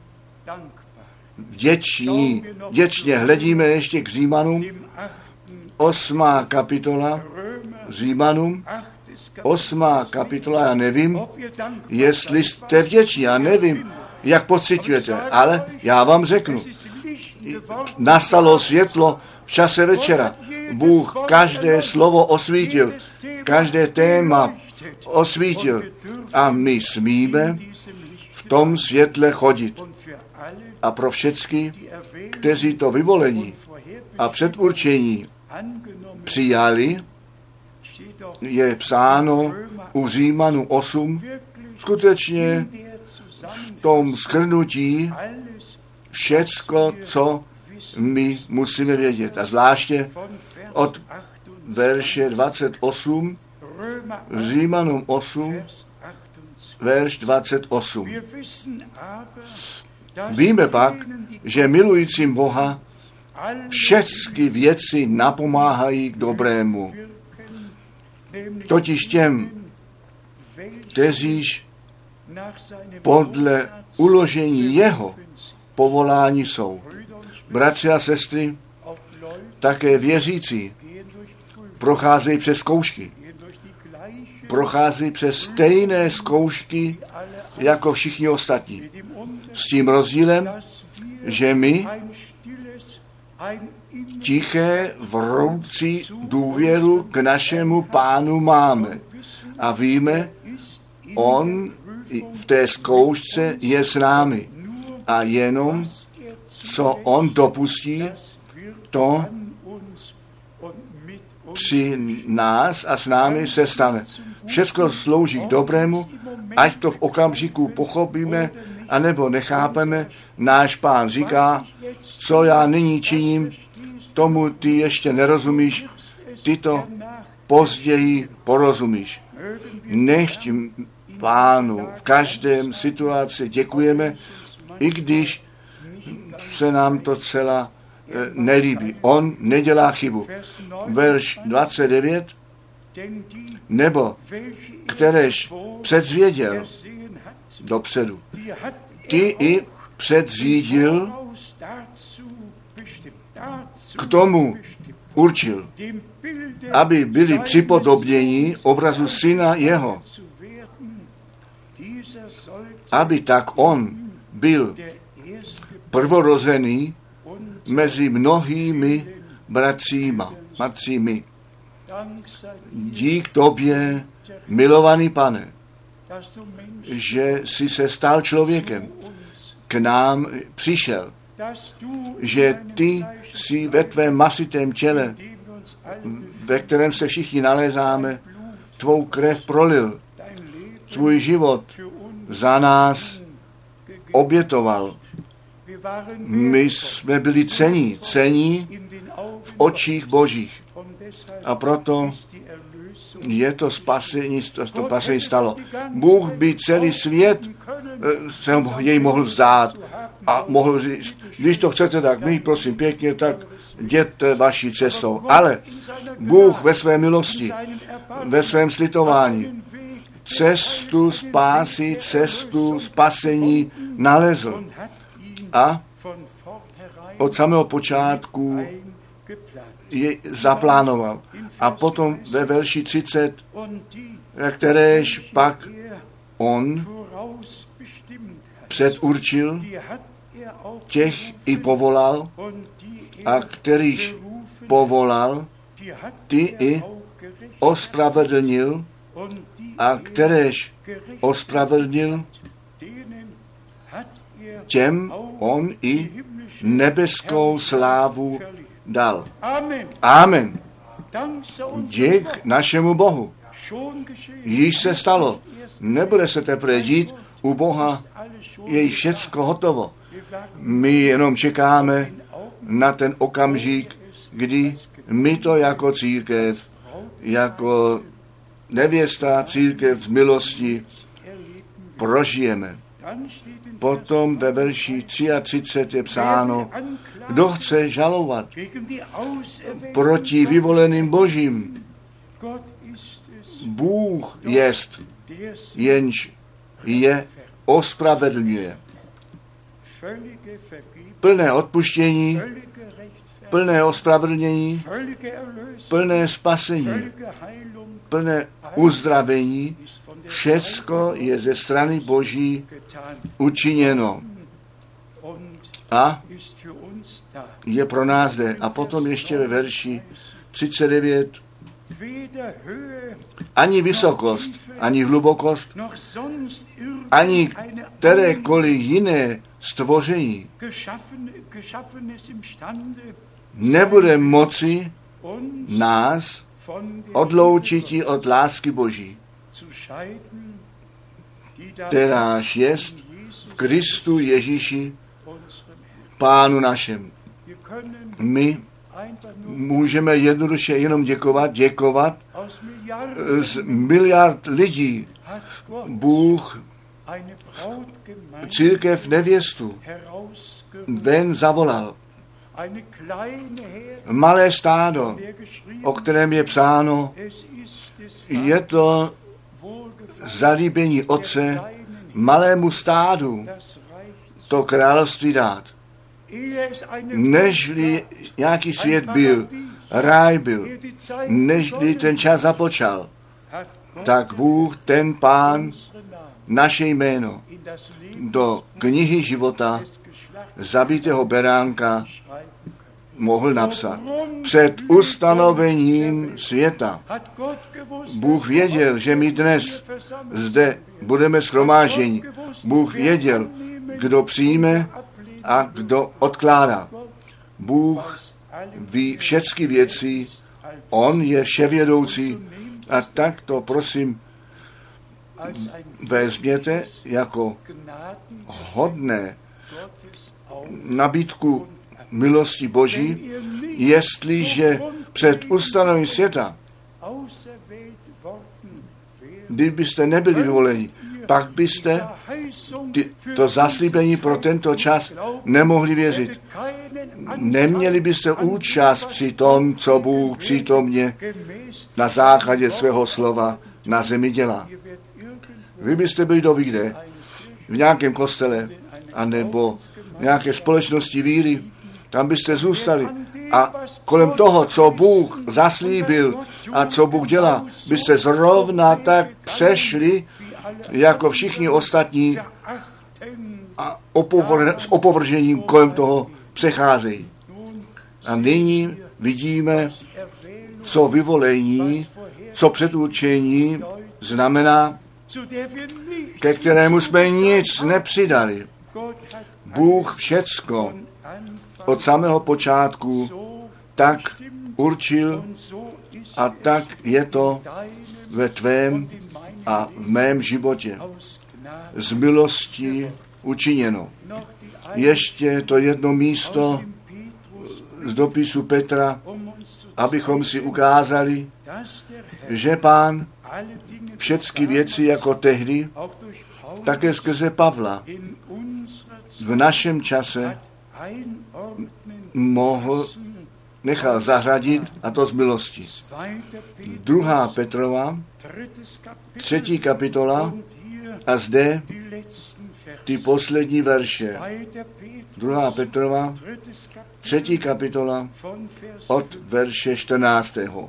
Vděční, vděčně hledíme ještě k Římanům, osmá kapitola, Římanům, osmá kapitola, já nevím, jestli jste vděční, já nevím, jak pociťujete, ale já vám řeknu, nastalo světlo v čase večera. Bůh každé slovo osvítil, každé téma osvítil a my smíme v tom světle chodit. A pro všechny, kteří to vyvolení a předurčení přijali, je psáno u Římanů osm, skutečně v tom shrnutí všecko, co my musíme vědět. A zvláště od verše dvacet osm, Římanům osm, verš dvacet osm. Víme pak, že milujícím Boha všechny věci napomáhají k dobrému. Totiž těm, kteříž podle uložení jeho povolání jsou. Bratři a sestry, také věřící procházejí přes zkoušky. Procházejí přes stejné zkoušky jako všichni ostatní. S tím rozdílem, že my tiché vroucí důvěru k našemu Pánu máme. A víme, on v té zkoušce je s námi. A jenom, co on dopustí, to při nás a s námi se stane. Všechno slouží k dobrému, ať to v okamžiku pochopíme, anebo nechápeme. Náš Pán říká, co já nyní činím, tomu ty ještě nerozumíš, ty to později porozumíš. Nechť Pánu v každém situaci děkujeme, i když se nám to celá nelíbí. On nedělá chybu. Verš dvacet devět, nebo kteréž předzvěděl dopředu, ty i předřídil, k tomu určil, aby byli připodobněni obrazu syna jeho, aby tak on byl prvorozený mezi mnohými bratříma, matřími. Dík tobě, milovaný Pane, že jsi se stal člověkem, k nám přišel, že ty jsi ve tvém masitém těle, ve kterém se všichni nalézáme, tvou krev prolil, tvůj život za nás obětoval. My jsme byli cení, cení v očích Božích. A proto je to spasení, to, to spasení stalo. Bůh by celý svět se jej mohl vzdát a mohl říct, když to chcete, tak my, prosím pěkně, tak jděte vaší cestou. Ale Bůh ve své milosti, ve svém slitování, cestu spásy, cestu spasení nalezl. A od samého počátku je zaplánoval. A potom ve verši třicet, kteréž pak on předurčil, těch i povolal, a kterýž povolal, ty i ospravedlnil, a kteréž ospravedlnil, těm on i nebeskou slávu dal. Amen. Dík našemu Bohu. Již se stalo. Nebude se teprve dít. U Boha je již všecko hotovo. My jenom čekáme na ten okamžik, kdy my to jako církev, jako nevěsta církev z milosti prožijeme. Potom ve verši třicet tři je psáno, kdo chce žalovat proti vyvoleným Božím. Bůh jest, jenž je ospravedlňuje. Plné odpuštění, plné ospravedlnění, plné spasení, plné uzdravení, všecko je ze strany Boží učiněno. A je pro nás zde. A potom ještě ve verši třicet devět, ani vysokost, ani hlubokost, ani kterékoliv jiné stvoření nebude moci nás odloučit od lásky Boží, kteráž jest v Kristu Ježíši, Pánu našem. My můžeme jednoduše jenom děkovat, děkovat. Z miliard lidí Bůh církev nevěstu ven zavolal. Malé stádo, o kterém je psáno, je to zalíbení Otce malému stádu to království dát. Nežli nějaký svět byl, ráj byl, nežli ten čas započal, tak Bůh, ten Pán, naše jméno do knihy života zabitého beránka mohl napsat. Před ustanovením světa Bůh věděl, že my dnes zde budeme shromážděni. Bůh věděl, kdo přijme a kdo odkládá. Bůh ví všechny věci, on je vševědoucí a tak to prosím vezměte jako hodné nabídku milosti Boží, jestliže před ustanovením světa, kdybyste nebyli vyvoleni, pak byste ty, to zaslíbení pro tento čas nemohli věřit. neměli byste účast při tom, co Bůh přítomně na základě svého slova na zemi dělá. Vy byste byli do kde? V nějakém kostele, anebo v nějaké společnosti víry. Tam byste zůstali. A kolem toho, co Bůh zaslíbil a co Bůh dělá, byste zrovna tak přešli, jako všichni ostatní a opovr- s opovržením kolem toho přecházejí. A nyní vidíme, co vyvolení, co předurčení znamená, ke kterému jsme nic nepřidali. Bůh všecko od samého počátku tak určil a tak je to ve tvém a v mém životě z milosti učiněno. Ještě to jedno místo z dopisu Petra, abychom si ukázali, že Pán všechny věci jako tehdy, také skrze Pavla v našem čase mohl, nechal zařadit, a to z milosti. Druhá Petrova, třetí kapitola, a zde ty poslední verše. Druhá Petrova, třetí kapitola, od verše čtrnáctého.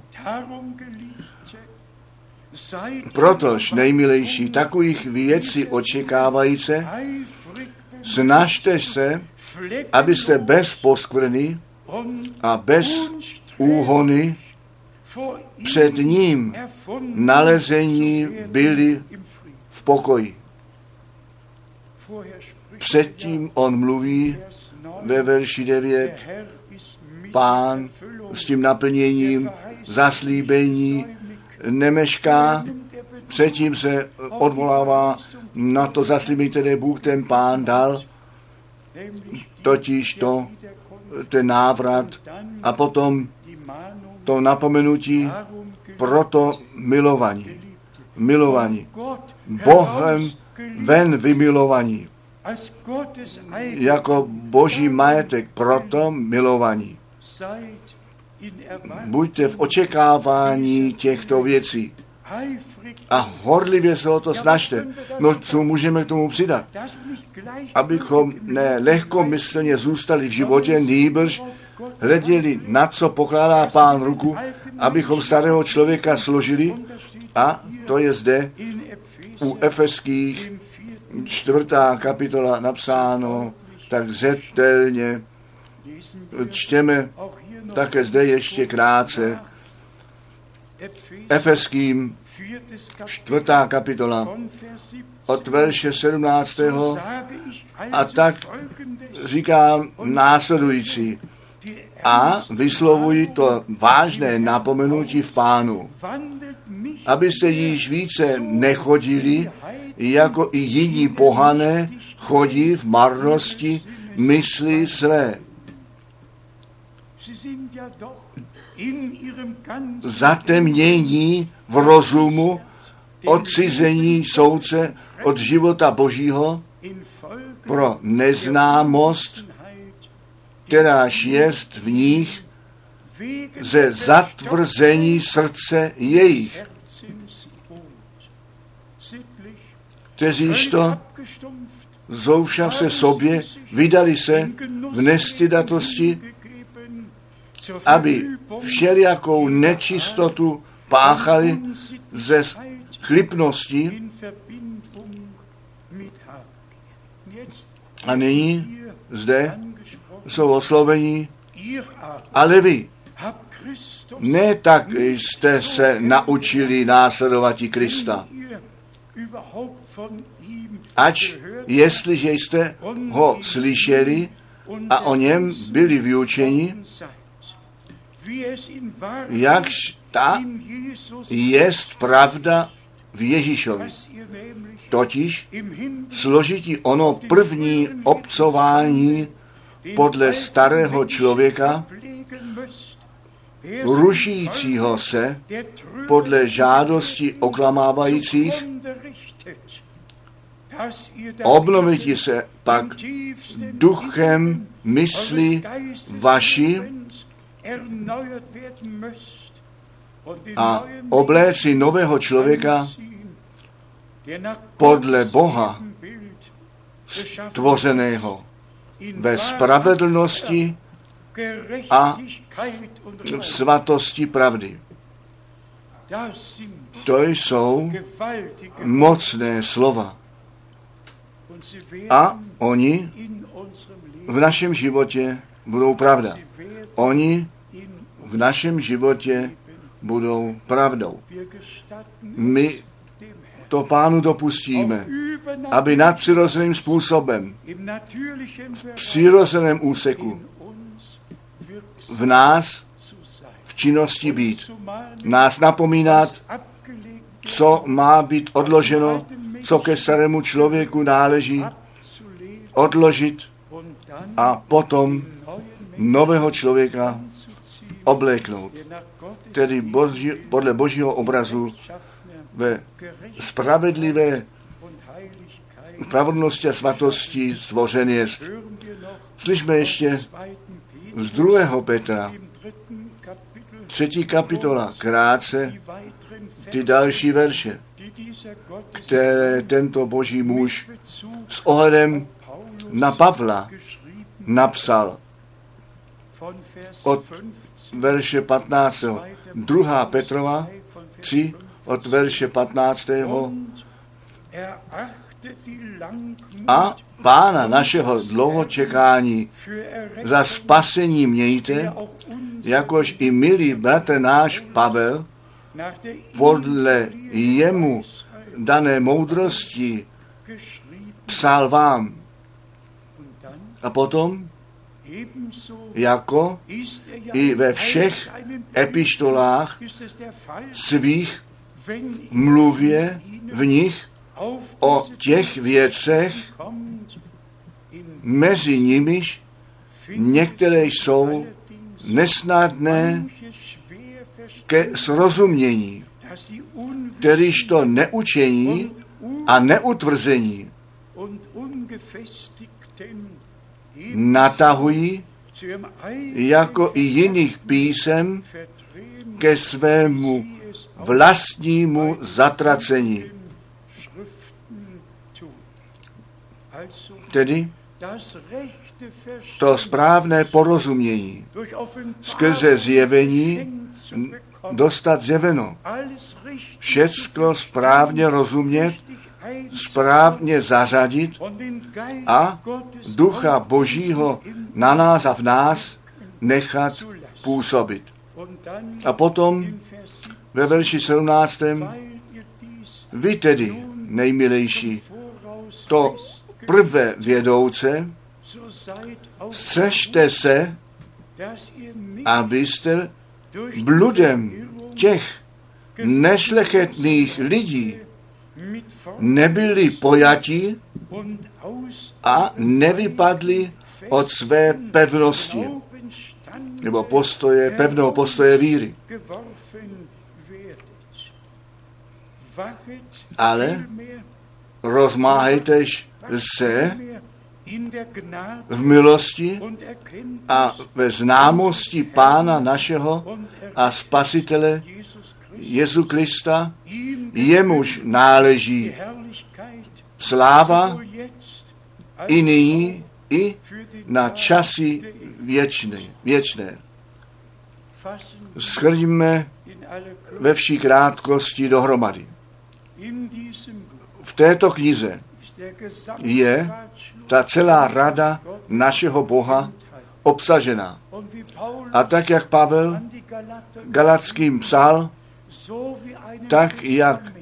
Protož, nejmilejší, takových věcí očekávající, snažte se, abyste bez poskvrny a bez úhony před ním nalezení byli v pokoji. Předtím on mluví ve verši devět, Pán s tím naplněním zaslíbení nemešká, předtím se odvolává na to zaslíbení, které Bůh ten Pán dal, totiž to, ten návrat a potom to napomenutí, proto milovaní. Milovaní. Bohem ven vymilovaní. Jako boží majetek, proto milovaní. Buďte v očekávání těchto věcí. A horlivě se o to snažte. No, co můžeme k tomu přidat? Abychom ne lehkomyslně zůstali v životě, nýbrž hleděli, na co pokládá Pán ruku, abychom starého člověka složili. A to je zde u Efeských čtvrtá kapitola napsáno tak zřetelně. Čteme také zde ještě krátce. Efeským čtvrtá kapitola od verše sedmnáctého a tak říkám následující. A vyslovuji to vážné napomenutí v Pánu, abyste již více nechodili, jako i jiní pohané chodí v marnosti mysli své. Zatemnění v rozumu, odcizení soudce od života Božího pro neznámost, kteráž jest v nich, ze zatvrzení srdce jejich, kteříž to zouvšav se sobě vydali se v nestydatosti, aby všelijakou nečistotu páchali ze chlipnosti. A nyní zde jsou oslovení, ale vy ne tak jste se naučili následovat Krista. Ač jestliže jste ho slyšeli a o něm byli vyučeni, jakž ta jest pravda v Ježíšovi. Totiž složití ono první obcování podle starého člověka, rušícího se podle žádosti oklamávajících, obnoviti se pak duchem mysli vaši a obléci nového člověka podle Boha stvořeného ve spravedlnosti a v svatosti pravdy. To jsou mocné slova. A oni v našem životě budou pravda. Oni v našem životě budou pravdou. My to Pánu dopustíme, aby nadpřirozeným způsobem v přirozeném úseku v nás v činnosti být. Nás napomínat, co má být odloženo, co ke starému člověku náleží, odložit a potom nového člověka obléknout. Tedy boží, podle Božího obrazu ve spravedlivé spravedlnosti a svatosti stvořen jest. Slyšme ještě z druhého Petra, třetí kapitola, krátce ty další verše, které tento boží muž s ohledem na Pavla napsal od verše patnáctého. druhá Petrova tři od verše patnáctého. A Pána našeho dlouhočekání za spasení mějte, jakož i milý bratr náš Pavel podle jemu dané moudrosti psal vám. A potom, jako i ve všech epištolách svých mluvě v nich o těch věcech, mezi nimiž některé jsou nesnadné ke srozumění, kterýž to neučení a neutvrzení natahují jako i jiných písem ke svému vlastnímu zatracení. Tedy to správné porozumění skrze zjevení dostat zjeveno. Všecko správně rozumět, správně zařadit a Ducha Božího na nás a v nás nechat působit. A potom ve verši sedmnáctém vy tedy, nejmilejší, to prvé vědouce, střežte se, abyste bludem těch nešlechetných lidí nebyli pojati a nevypadli od své pevnosti, nebo postoje, pevného postoje víry. Ale rozmáhejtež se v milosti a ve známosti Pána našeho a Spasitele Jezu Krista, jemuž náleží sláva i nyní, i na časy věčné. věčné. Shrňme ve vší krátkosti dohromady. V této knize je ta celá rada našeho Boha obsažená. A tak, jak Pavel Galatským psal, tak, jak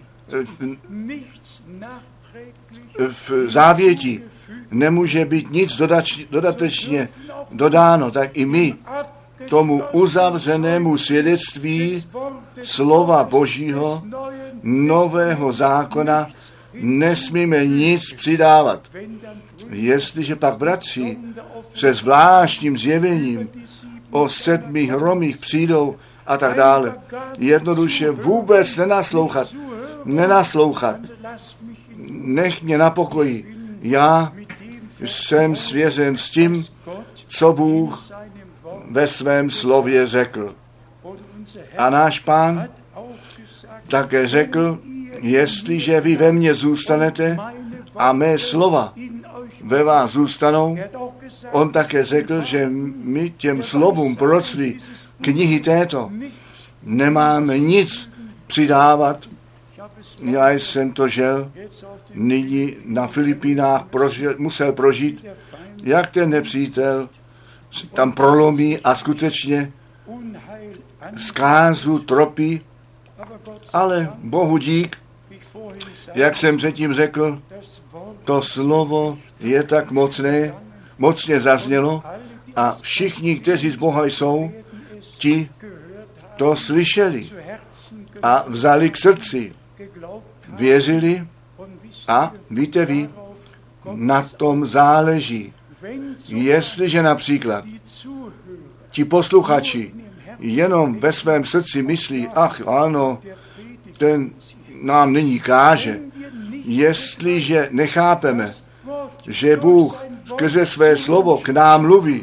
v závěti nemůže být nic dodač, dodatečně dodáno, tak i my tomu uzavřenému svědectví slova Božího nového zákona nesmíme nic přidávat. Jestliže pak bratři se zvláštním zjevením o sedmi hromích přijdou a tak dále, jednoduše vůbec nenaslouchat, nenaslouchat. Nech mě na pokoji. Já jsem svěřen s tím, co Bůh ve svém slově řekl. A náš Pán také řekl, jestliže vy ve mně zůstanete a mé slova ve vás zůstanou, on také řekl, že my těm slovům proroctví knihy této nemáme nic přidávat. Já jsem to žel nyní na Filipínách prožil, musel prožít, jak ten nepřítel tam prolomí a skutečně zkázu tropí, ale Bohu dík, jak jsem předtím řekl, to slovo je tak mocné, mocně zaznělo a všichni, kteří z Boha jsou, ti to slyšeli a vzali k srdci, věřili a víte vy, na tom záleží. Jestliže například ti posluchači jenom ve svém srdci myslí, ach ano, ten nám nyní káže, jestliže nechápeme, že Bůh skrze své slovo k nám mluví,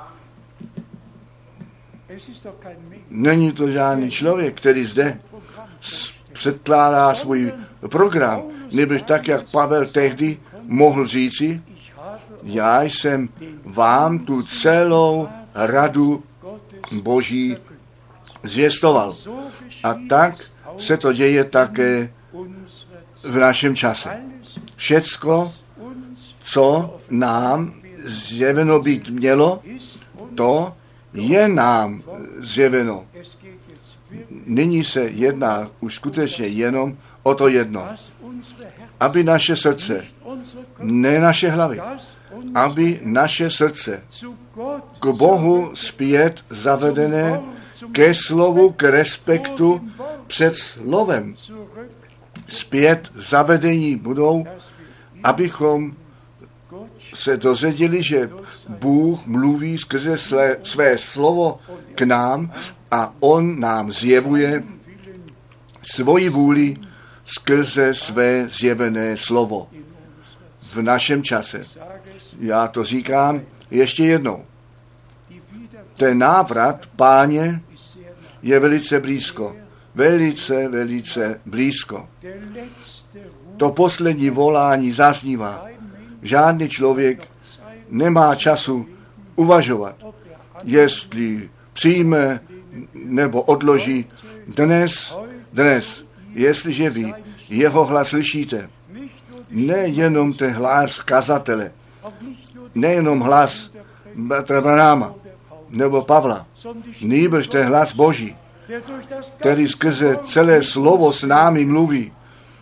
není to žádný člověk, který zde předkládá svůj program, nebož tak, jak Pavel tehdy mohl říci, já jsem vám tu celou radu Boží zvěstoval. A tak se to děje také v našem čase. Všecko, co nám zjeveno být mělo, to je nám zjeveno. Nyní se jedná už skutečně jenom o to jedno, aby naše srdce, ne naše hlavy, aby naše srdce k Bohu zpět zavedené, ke slovu, k respektu před slovem zpět zavedení budou, abychom se dozvěděli, že Bůh mluví skrze své, své slovo k nám a on nám zjevuje svoji vůli skrze své zjevené slovo v našem čase. Já to říkám ještě jednou. Ten návrat Páně je velice blízko. Velice, velice blízko. To poslední volání zaznívá. Žádný člověk nemá času uvažovat, jestli přijme nebo odloží. Dnes, dnes, jestliže vy jeho hlas slyšíte, nejenom ten hlas kazatele, nejenom hlas bratra Branáma nebo Pavla, nýbrž ten hlas Boží, který skrze celé slovo s námi mluví.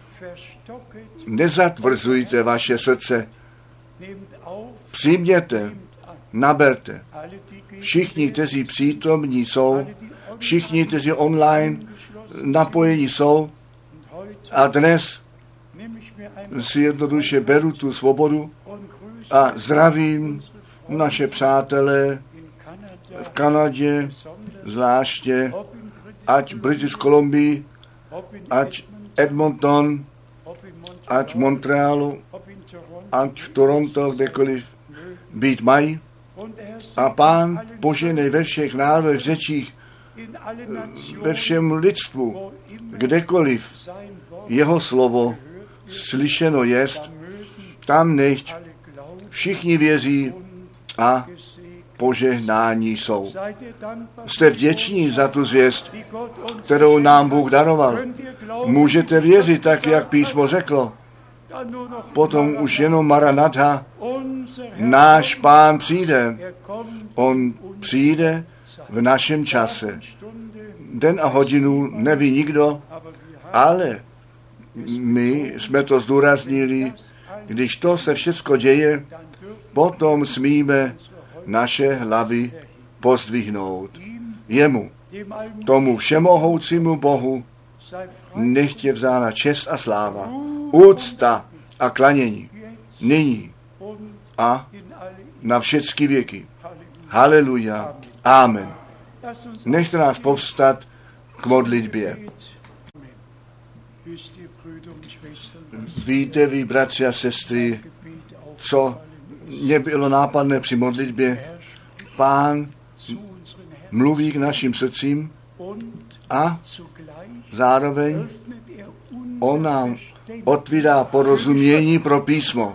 Nezatvrzujte vaše srdce, přijměte, naberte. Všichni, kteří přítomní jsou, všichni, kteří online napojení jsou a dnes si jednoduše beru tu svobodu a zdravím naše přátelé v Kanadě, zvláště, ať British Columbia, ať Edmonton, ať Montrealu, ať v Toronto, kdekoliv být mají. A Pán poženej ve všech národech, řečích, ve všem lidstvu, kdekoliv jeho slovo slyšeno jest, tam nechť všichni věří a požehnání jsou. Jste vděční za tu zvěst, kterou nám Bůh daroval. Můžete věřit tak, jak písmo řeklo. Potom už jenom Maranatha, náš Pán přijde. On přijde v našem čase. Den a hodinu neví nikdo, ale my jsme to zdůraznili, když to se všecko děje, potom smíme naše hlavy pozdvihnout. Jemu, tomu všemohoucímu Bohu, nechť je vzána čest a sláva, úcta a klanění, nyní a na všechny věky. Haleluja. Amen. Nechte nás povstat k modlitbě. Víte vy, bratři a sestry, co mě bylo nápadné při modlitbě? Pán mluví k našim srdcím a zároveň on nám otvírá porozumění pro písmo.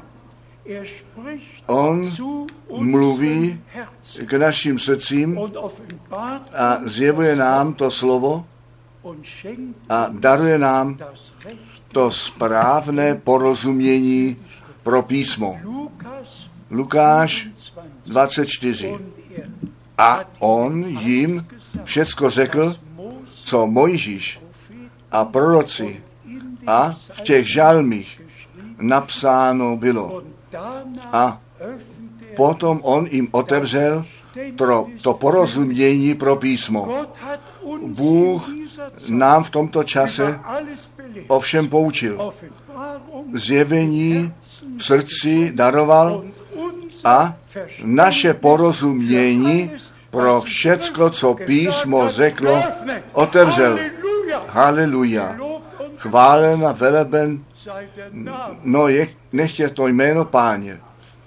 On mluví k našim srdcím a zjevuje nám to slovo a daruje nám to správné porozumění pro písmo. Lukáš dvacet čtyři. A on jim všecko řekl, co Mojžíš a proroci a v těch žalmích napsáno bylo. A potom on jim otevřel to, to porozumění pro písmo. Bůh nám v tomto čase ovšem poučil. Zjevení v srdci daroval a naše porozumění pro všecko, co písmo řeklo, otevřel. Haleluja. Chválen a veleben, no je, nech je to jméno Páně.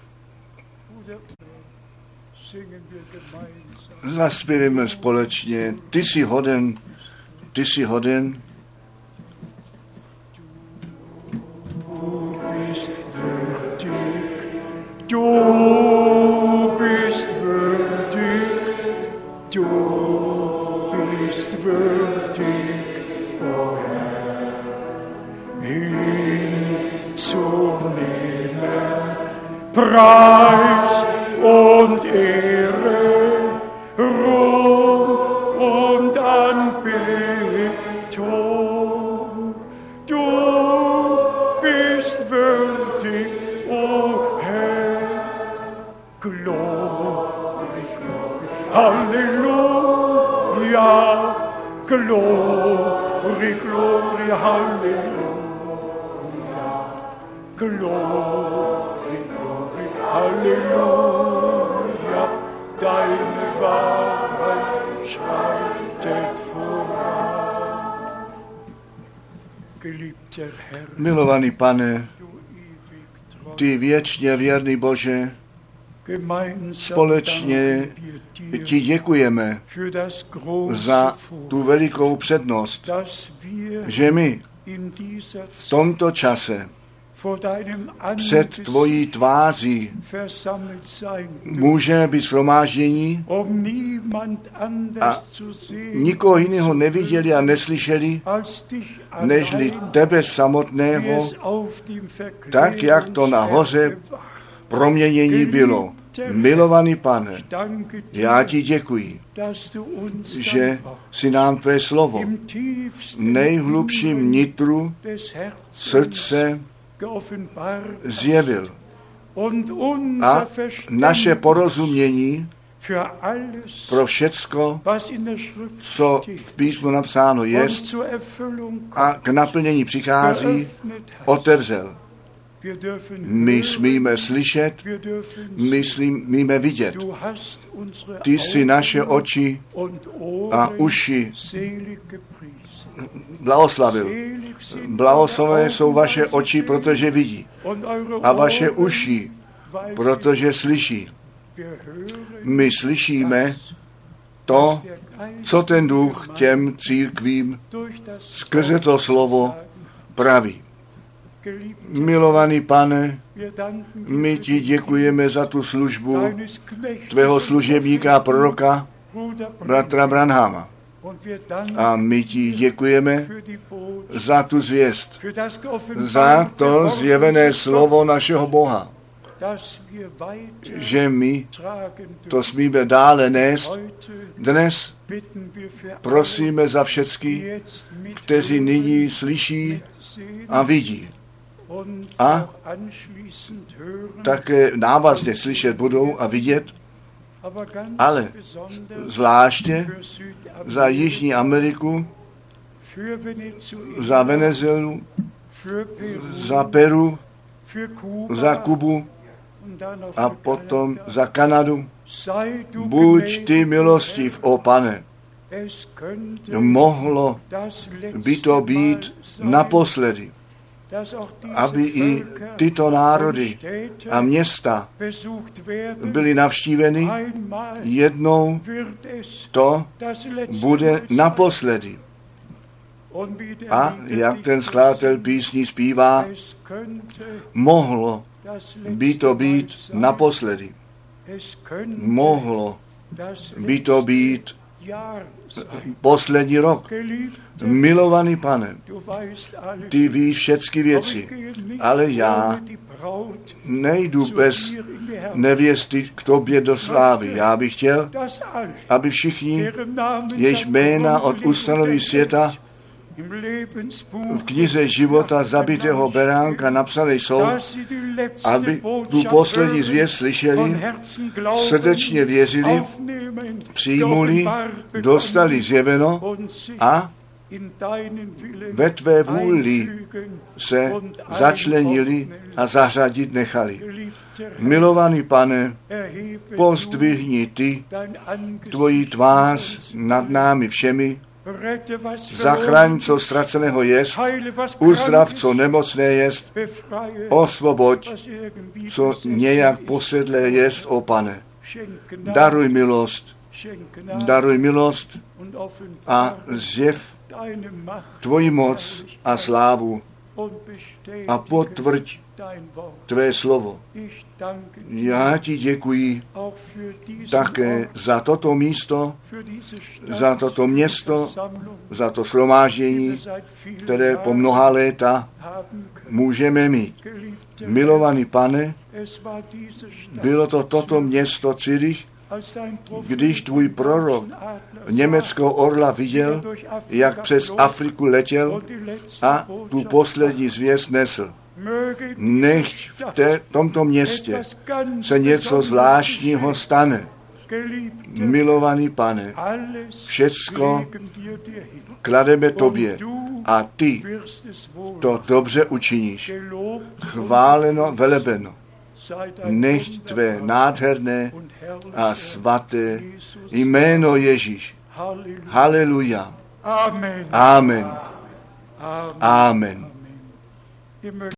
Zaspěvíme společně, ty jsi hoden, ty jsi hoden. Du bist würdig, du bist würdig, o Herr, hinzunehmen, Preis und Ehre, Ruhm und Anbetung. Du bist würdig, o Herr, Glory, Glory, Halleluja, Glory, Glory, Halleluja, Glory, Glory, Halleluja, deine Wahrheit schreitet voran. Geliebter Herr, Milovaný Pane, ty věčně věrný Bože, společně ti děkujeme za tu velikou přednost, že my v tomto čase před tvojí tváří můžeme být shromáždění a nikoho jiného neviděli a neslyšeli, nežli tebe samotného, tak jak to nahoře proměnění bylo. Milovaný Pane, já ti děkuji, že si nám tvé slovo v nejhlubším nitru srdce zjevil a naše porozumění pro všecko, co v písmu napsáno je a k naplnění přichází, otevřel. My smíme slyšet, my smíme vidět. Ty jsi naše oči a uši blahoslavil. Blahoslavné jsou vaše oči, protože vidí. A vaše uši, protože slyší. My slyšíme to, co ten duch těm církvím skrze to slovo praví. Milovaný Pane, my ti děkujeme za tu službu tvého služebníka a proroka, bratra Branhama. A my ti děkujeme za tu zvěst, za to zjevené slovo našeho Boha, že my to smíme dále nést. Dnes prosíme za všechny, kteří nyní slyší a vidí. A také návazně slyšet budou a vidět, ale zvláště za Jižní Ameriku, za Venezuelu, za Peru, za Kubu a potom za Kanadu. Buď ty milostiv, o Pane. Mohlo by to být naposledy. aby i tyto národy a města byly navštíveny, jednou to bude naposledy. A jak ten skladatel písní zpívá, mohlo by to být naposledy. Mohlo by to být poslední rok. Milovaný Pane, ty víš všechny věci, ale já nejdu bez nevěsty k tobě do slávy. Já bych chtěl, aby všichni, jejichž jména od ustanovení světa v knize života zabitého beránka napsané jsou, aby tu poslední zvěst slyšeli, srdečně věřili, přijmuli, dostali zjeveno a ve tvé vůli se začlenili a zařadit nechali. Milovaný Pane, pozdvihni ty tvoji tvář nad námi všemi, zachraň, co ztraceného jest, uzdrav, co nemocné jest, osvoboď, co nějak posedlé jest, o Pane. Daruj milost, daruj milost a zjev tvoji moc a slávu a potvrď tvé slovo. Já ti děkuji také za toto místo, za toto město, za to shromáždění, které po mnoha léta můžeme mít. Milovaný Pane, bylo to toto město Zürich, když tvůj prorok německého orla viděl, jak přes Afriku letěl a tu poslední zvěst nesl. Nechť v té, tomto městě se něco zvláštního stane. Milovaný Pane, všecko klademe tobě a ty to dobře učiníš. Chváleno, velebeno. Nechť tvé nádherné a svaté jméno Ježíš. Haleluja. Amen. Amen.